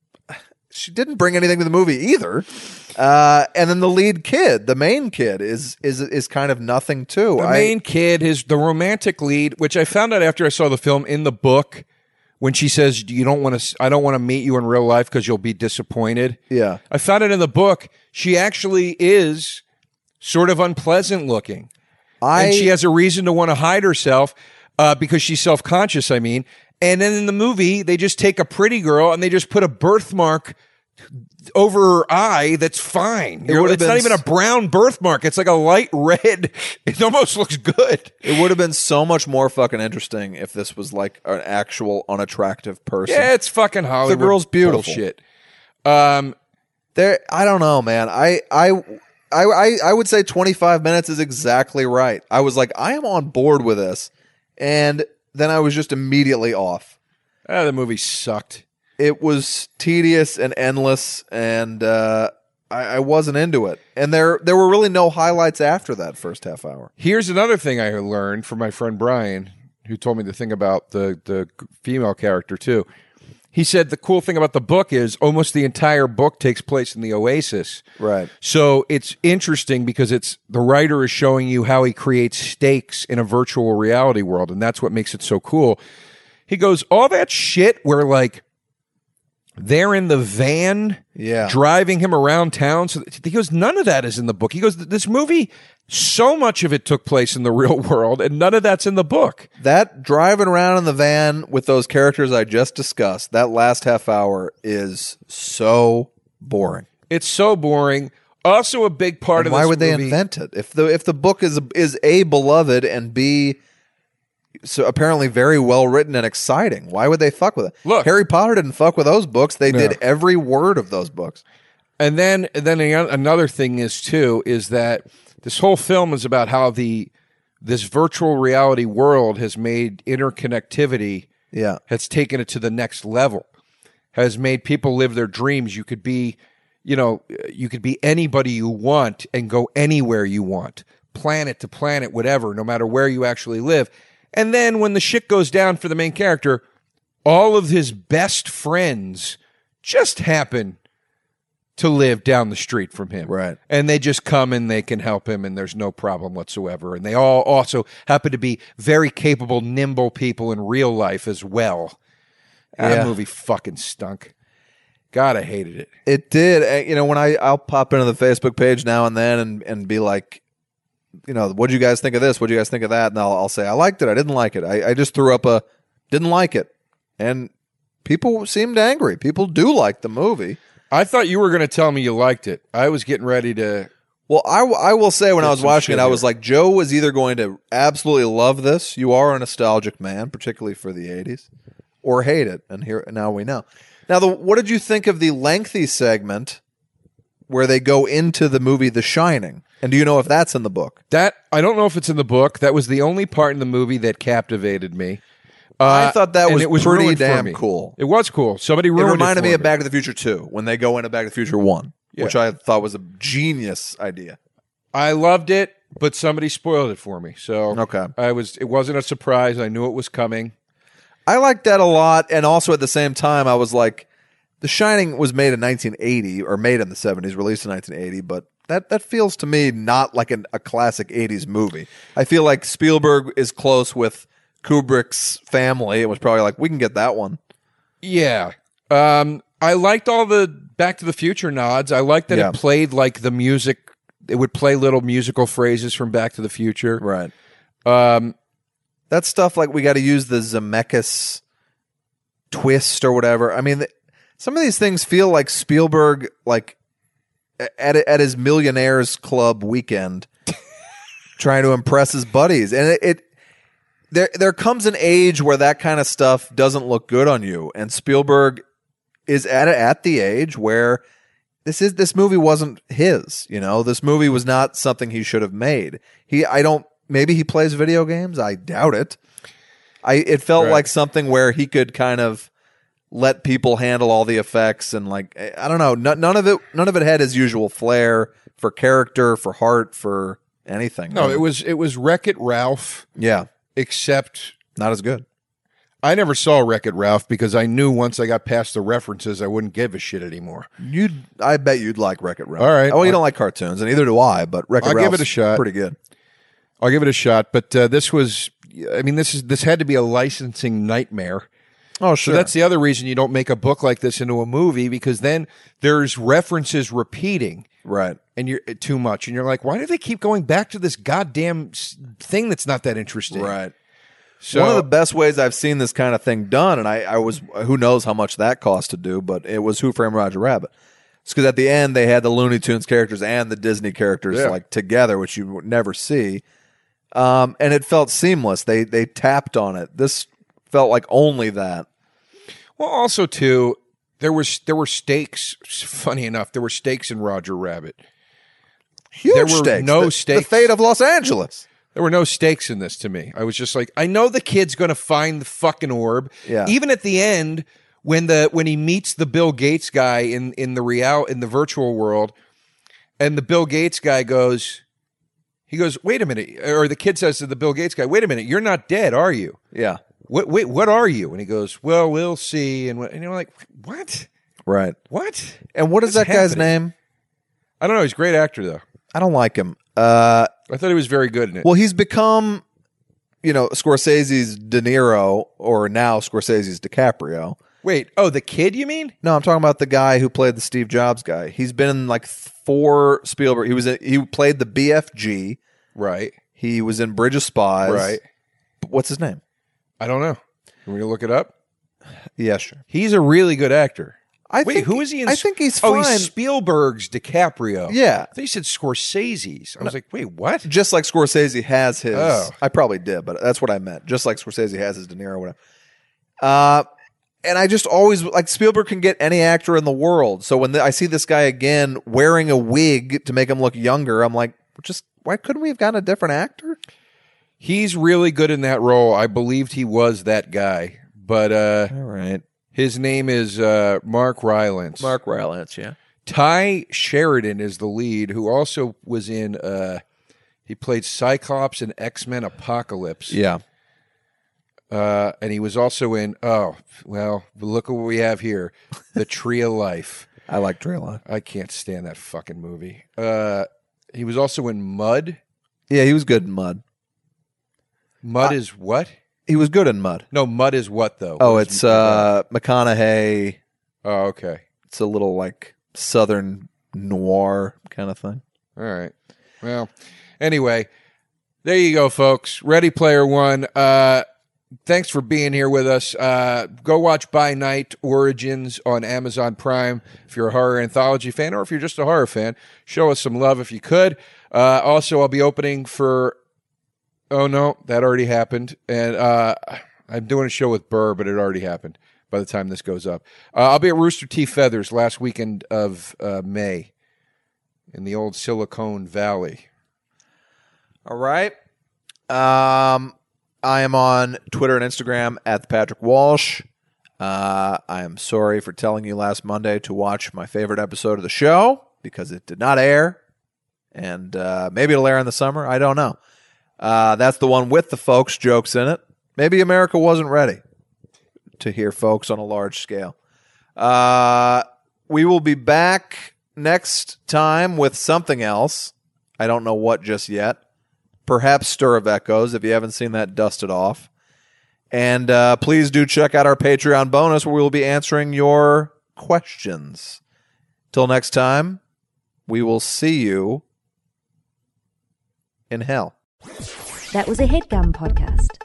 she didn't bring anything to the movie either. Uh, and then the lead kid, the main kid, is is is kind of nothing too. The I- main kid, his the romantic lead, which I found out after I saw the film in the book, when she says, "You don't want to, I don't want to meet you in real life because you'll be disappointed." Yeah. I found it in the book. She actually is sort of unpleasant looking, I and she has a reason to want to hide herself uh, because she's self conscious. I mean, and then in the movie, they just take a pretty girl and they just put a birthmark over eye that's fine. It would have it's not been even a s- brown birthmark. It's like a light red. It almost looks good. It would have been so much more fucking interesting if this was like an actual unattractive person. Yeah, it's fucking Hollywood. girl's beautiful. Bullshit. Um, There, I don't know, man. I, I, I, I, I would say twenty-five minutes is exactly right. I was like, I am on board with this, and then I was just immediately off. ah, the movie sucked. It was tedious and endless, and uh, I, I wasn't into it. And there, there were really no highlights after that first half hour. Here's another thing I learned from my friend Brian, who told me the thing about the the female character too. He said the cool thing about the book is almost the entire book takes place in the Oasis. Right. So it's interesting because it's the writer is showing you how he creates stakes in a virtual reality world, and that's what makes it so cool. He goes, all that shit where like they're in the van Yeah. driving him around town. So he goes, none of that is in the book. He goes, this movie, so much of it took place in the real world, and none of that's in the book. That driving around in the van with those characters I just discussed, that last half hour is so boring. It's so boring. Also, a big part And of why this would they movie- invent it? If the if the book is is A, beloved, and B, so apparently very well written and exciting, why would they fuck with it? Look. Harry Potter didn't fuck with those books. They No. did every word of those books. And then, and then an- another thing is too is that this whole film is about how the this virtual reality world has made interconnectivity, Yeah. has taken it to the next level, has made people live their dreams. You could be, you know, you could be anybody you want and go anywhere you want, planet to planet, whatever, no matter where you actually live. And then when the shit goes down for the main character, all of his best friends just happen to live down the street from him. Right. And they just come and they can help him, and there's no problem whatsoever. And they all also happen to be very capable, nimble people in real life as well. That Yeah. movie fucking stunk. God, I hated it. It did. Uh, You know, when I I'll pop into the Facebook page now and then and and be like, you know, what do you guys think of this? What do you guys think of that? And I'll, I'll say I liked it. I didn't like it. I, I just threw up a didn't like it, and people seemed angry. People do like the movie. I thought you were going to tell me you liked it. I was getting ready to. Well, I, w- I will say when Get I was some watching shit it, I was here. like, Joe was either going to absolutely love this. You are a nostalgic man, particularly for the eighties, or hate it. And here now we know. Now, the, what did you think of the lengthy segment where they go into the movie The Shining? And do you know if that's in the book? That I don't know if it's in the book. That was the only part in the movie that captivated me. I Uh, thought that and was it was pretty ruined for damn me. cool. It was cool. Somebody It ruined it. reminded for me of Back to the Future two when they go into Back to the Future one, Yeah. which I thought was a genius idea. I loved it, but somebody spoiled it for me. So Okay. I was. It wasn't a surprise. I knew it was coming. I liked that a lot, and also at the same time, I was like, The Shining was made in nineteen eighty, or made in the seventies, released in nineteen eighty, but that, that feels to me not like an, a classic eighties movie. I feel like Spielberg is close with Kubrick's family. It was probably like, we can get that one. Yeah. Um, I liked all the Back to the Future nods. I liked that Yeah. it played like the music. It would play little musical phrases from Back to the Future. Right. Um, That stuff like we got to use the Zemeckis twist or whatever. I mean, th- some of these things feel like Spielberg, like at at his Millionaires Club weekend, trying to impress his buddies, and it, it there there comes an age where that kind of stuff doesn't look good on you, and Spielberg is at at the age where this is this movie wasn't his. You know, this movie was not something he should have made. He I don't. Maybe he plays video games. I doubt it. I it felt Right. like something where he could kind of let people handle all the effects and like I don't know. N- none of it. None of it had his usual flair for character, for heart, for anything. no, it was it was Wreck-It Ralph, yeah, except not as good. I never saw Wreck-It Ralph because I knew once I got past the references, I wouldn't give a shit anymore. You, I bet you'd like Wreck-It Ralph. All right. Oh, you I'll- don't like cartoons, and neither do I. But Wreck-It I'll give Ralph's it a shot. Pretty good. I'll give it a shot, but uh, this was. I mean, this is this had to be a licensing nightmare. Oh, So sure. that's the other reason you don't make a book like this into a movie, because then there's references repeating right. and you're too much, and you're like, why do they keep going back to this goddamn s- thing that's not that interesting? Right. So, one of the best ways I've seen this kind of thing done, and I, I was, who knows how much that cost to do, but it was Who Framed Roger Rabbit. It's because at the end they had the Looney Tunes characters and the Disney characters Yeah. like together, which you would never see, um, and it felt seamless. They they tapped on it. This felt like only that. well, also too, there was there were stakes. Funny enough, there were stakes in Roger Rabbit. Huge There were stakes. no the, stakes. The fate of Los Angeles. There were no stakes in this to me. I was just like, I know the kid's going to find the fucking orb. Yeah. Even at the end, when the when he meets the Bill Gates guy in in the real in the virtual world, and the Bill Gates guy goes, he goes, wait a minute, or the kid says to the Bill Gates guy, wait a minute, you're not dead, are you? Yeah. What wait, what are you? And he goes, well, we'll see. And, and you're like, what? Right. What? And what is What's that guy's happening? name? I don't know. He's a great actor though. I don't like him. Uh, I thought he was very good in it. well, he's become, you know, Scorsese's De Niro, or now Scorsese's DiCaprio. Wait, oh, the kid, you mean? No, I'm talking about the guy who played the Steve Jobs guy. He's been in like four Spielberg. He was in, he played the B F G. Right. He was in Bridge of Spies. Right. What's his name? I don't know. You want me to look it up? Yeah, sure. He's a really good actor. I Wait, think, who is he in? I think he's Oh, fine. he's Spielberg's DiCaprio. Yeah. I thought you said Scorsese's. I was like, wait, what? Just like Scorsese has his. Oh. I probably did, but that's what I meant. Just like Scorsese has his De Niro, whatever. Uh, and I just always, like, Spielberg can get any actor in the world. So when the, I see this guy again wearing a wig to make him look younger, I'm like, just why couldn't we have gotten a different actor? He's really good in that role. I believed he was that guy. But uh, All right. his name is uh, Mark Rylance. Mark Rylance, yeah. Ty Sheridan is the lead, who also was in, uh, he played Cyclops in X-Men Apocalypse. Yeah. Uh, and he was also in, oh, well, look at what we have here. The Tree of Life. I like Trayla. I can't stand that fucking movie. Uh, he was also in Mud. Yeah, he was good in Mud. Mud is what? He was good in Mud. No, Mud is what, though? Oh, What is it's Mud? uh, McConaughey. Oh, okay. It's a little like Southern noir kind of thing. All right. Well, anyway, there you go, folks. Ready Player One. Uh, thanks for being here with us. Uh, go watch By Night Origins on Amazon Prime if you're a horror anthology fan, or if you're just a horror fan. Show us some love if you could. Uh, also, I'll be opening for... Oh, no, that already happened. And uh, I'm doing a show with Burr, but it already happened by the time this goes up. Uh, I'll be at Rooster Teeth Feathers last weekend of uh, May in the old Silicon Valley. All right. Um, I am on Twitter and Instagram at the Patrick Walsh. Uh, I am sorry for telling you last Monday to watch my favorite episode of the show because it did not air. And uh, maybe it'll air in the summer. I don't know. Uh, that's the one with the folks jokes in it. Maybe America wasn't ready to hear folks on a large scale. Uh, we will be back next time with something else. I don't know what just yet. Perhaps Stir of Echoes. If you haven't seen that, dust it off. And uh, please do check out our Patreon bonus where we will be answering your questions. Till next time, we will see you in hell. That was a HeadGum podcast.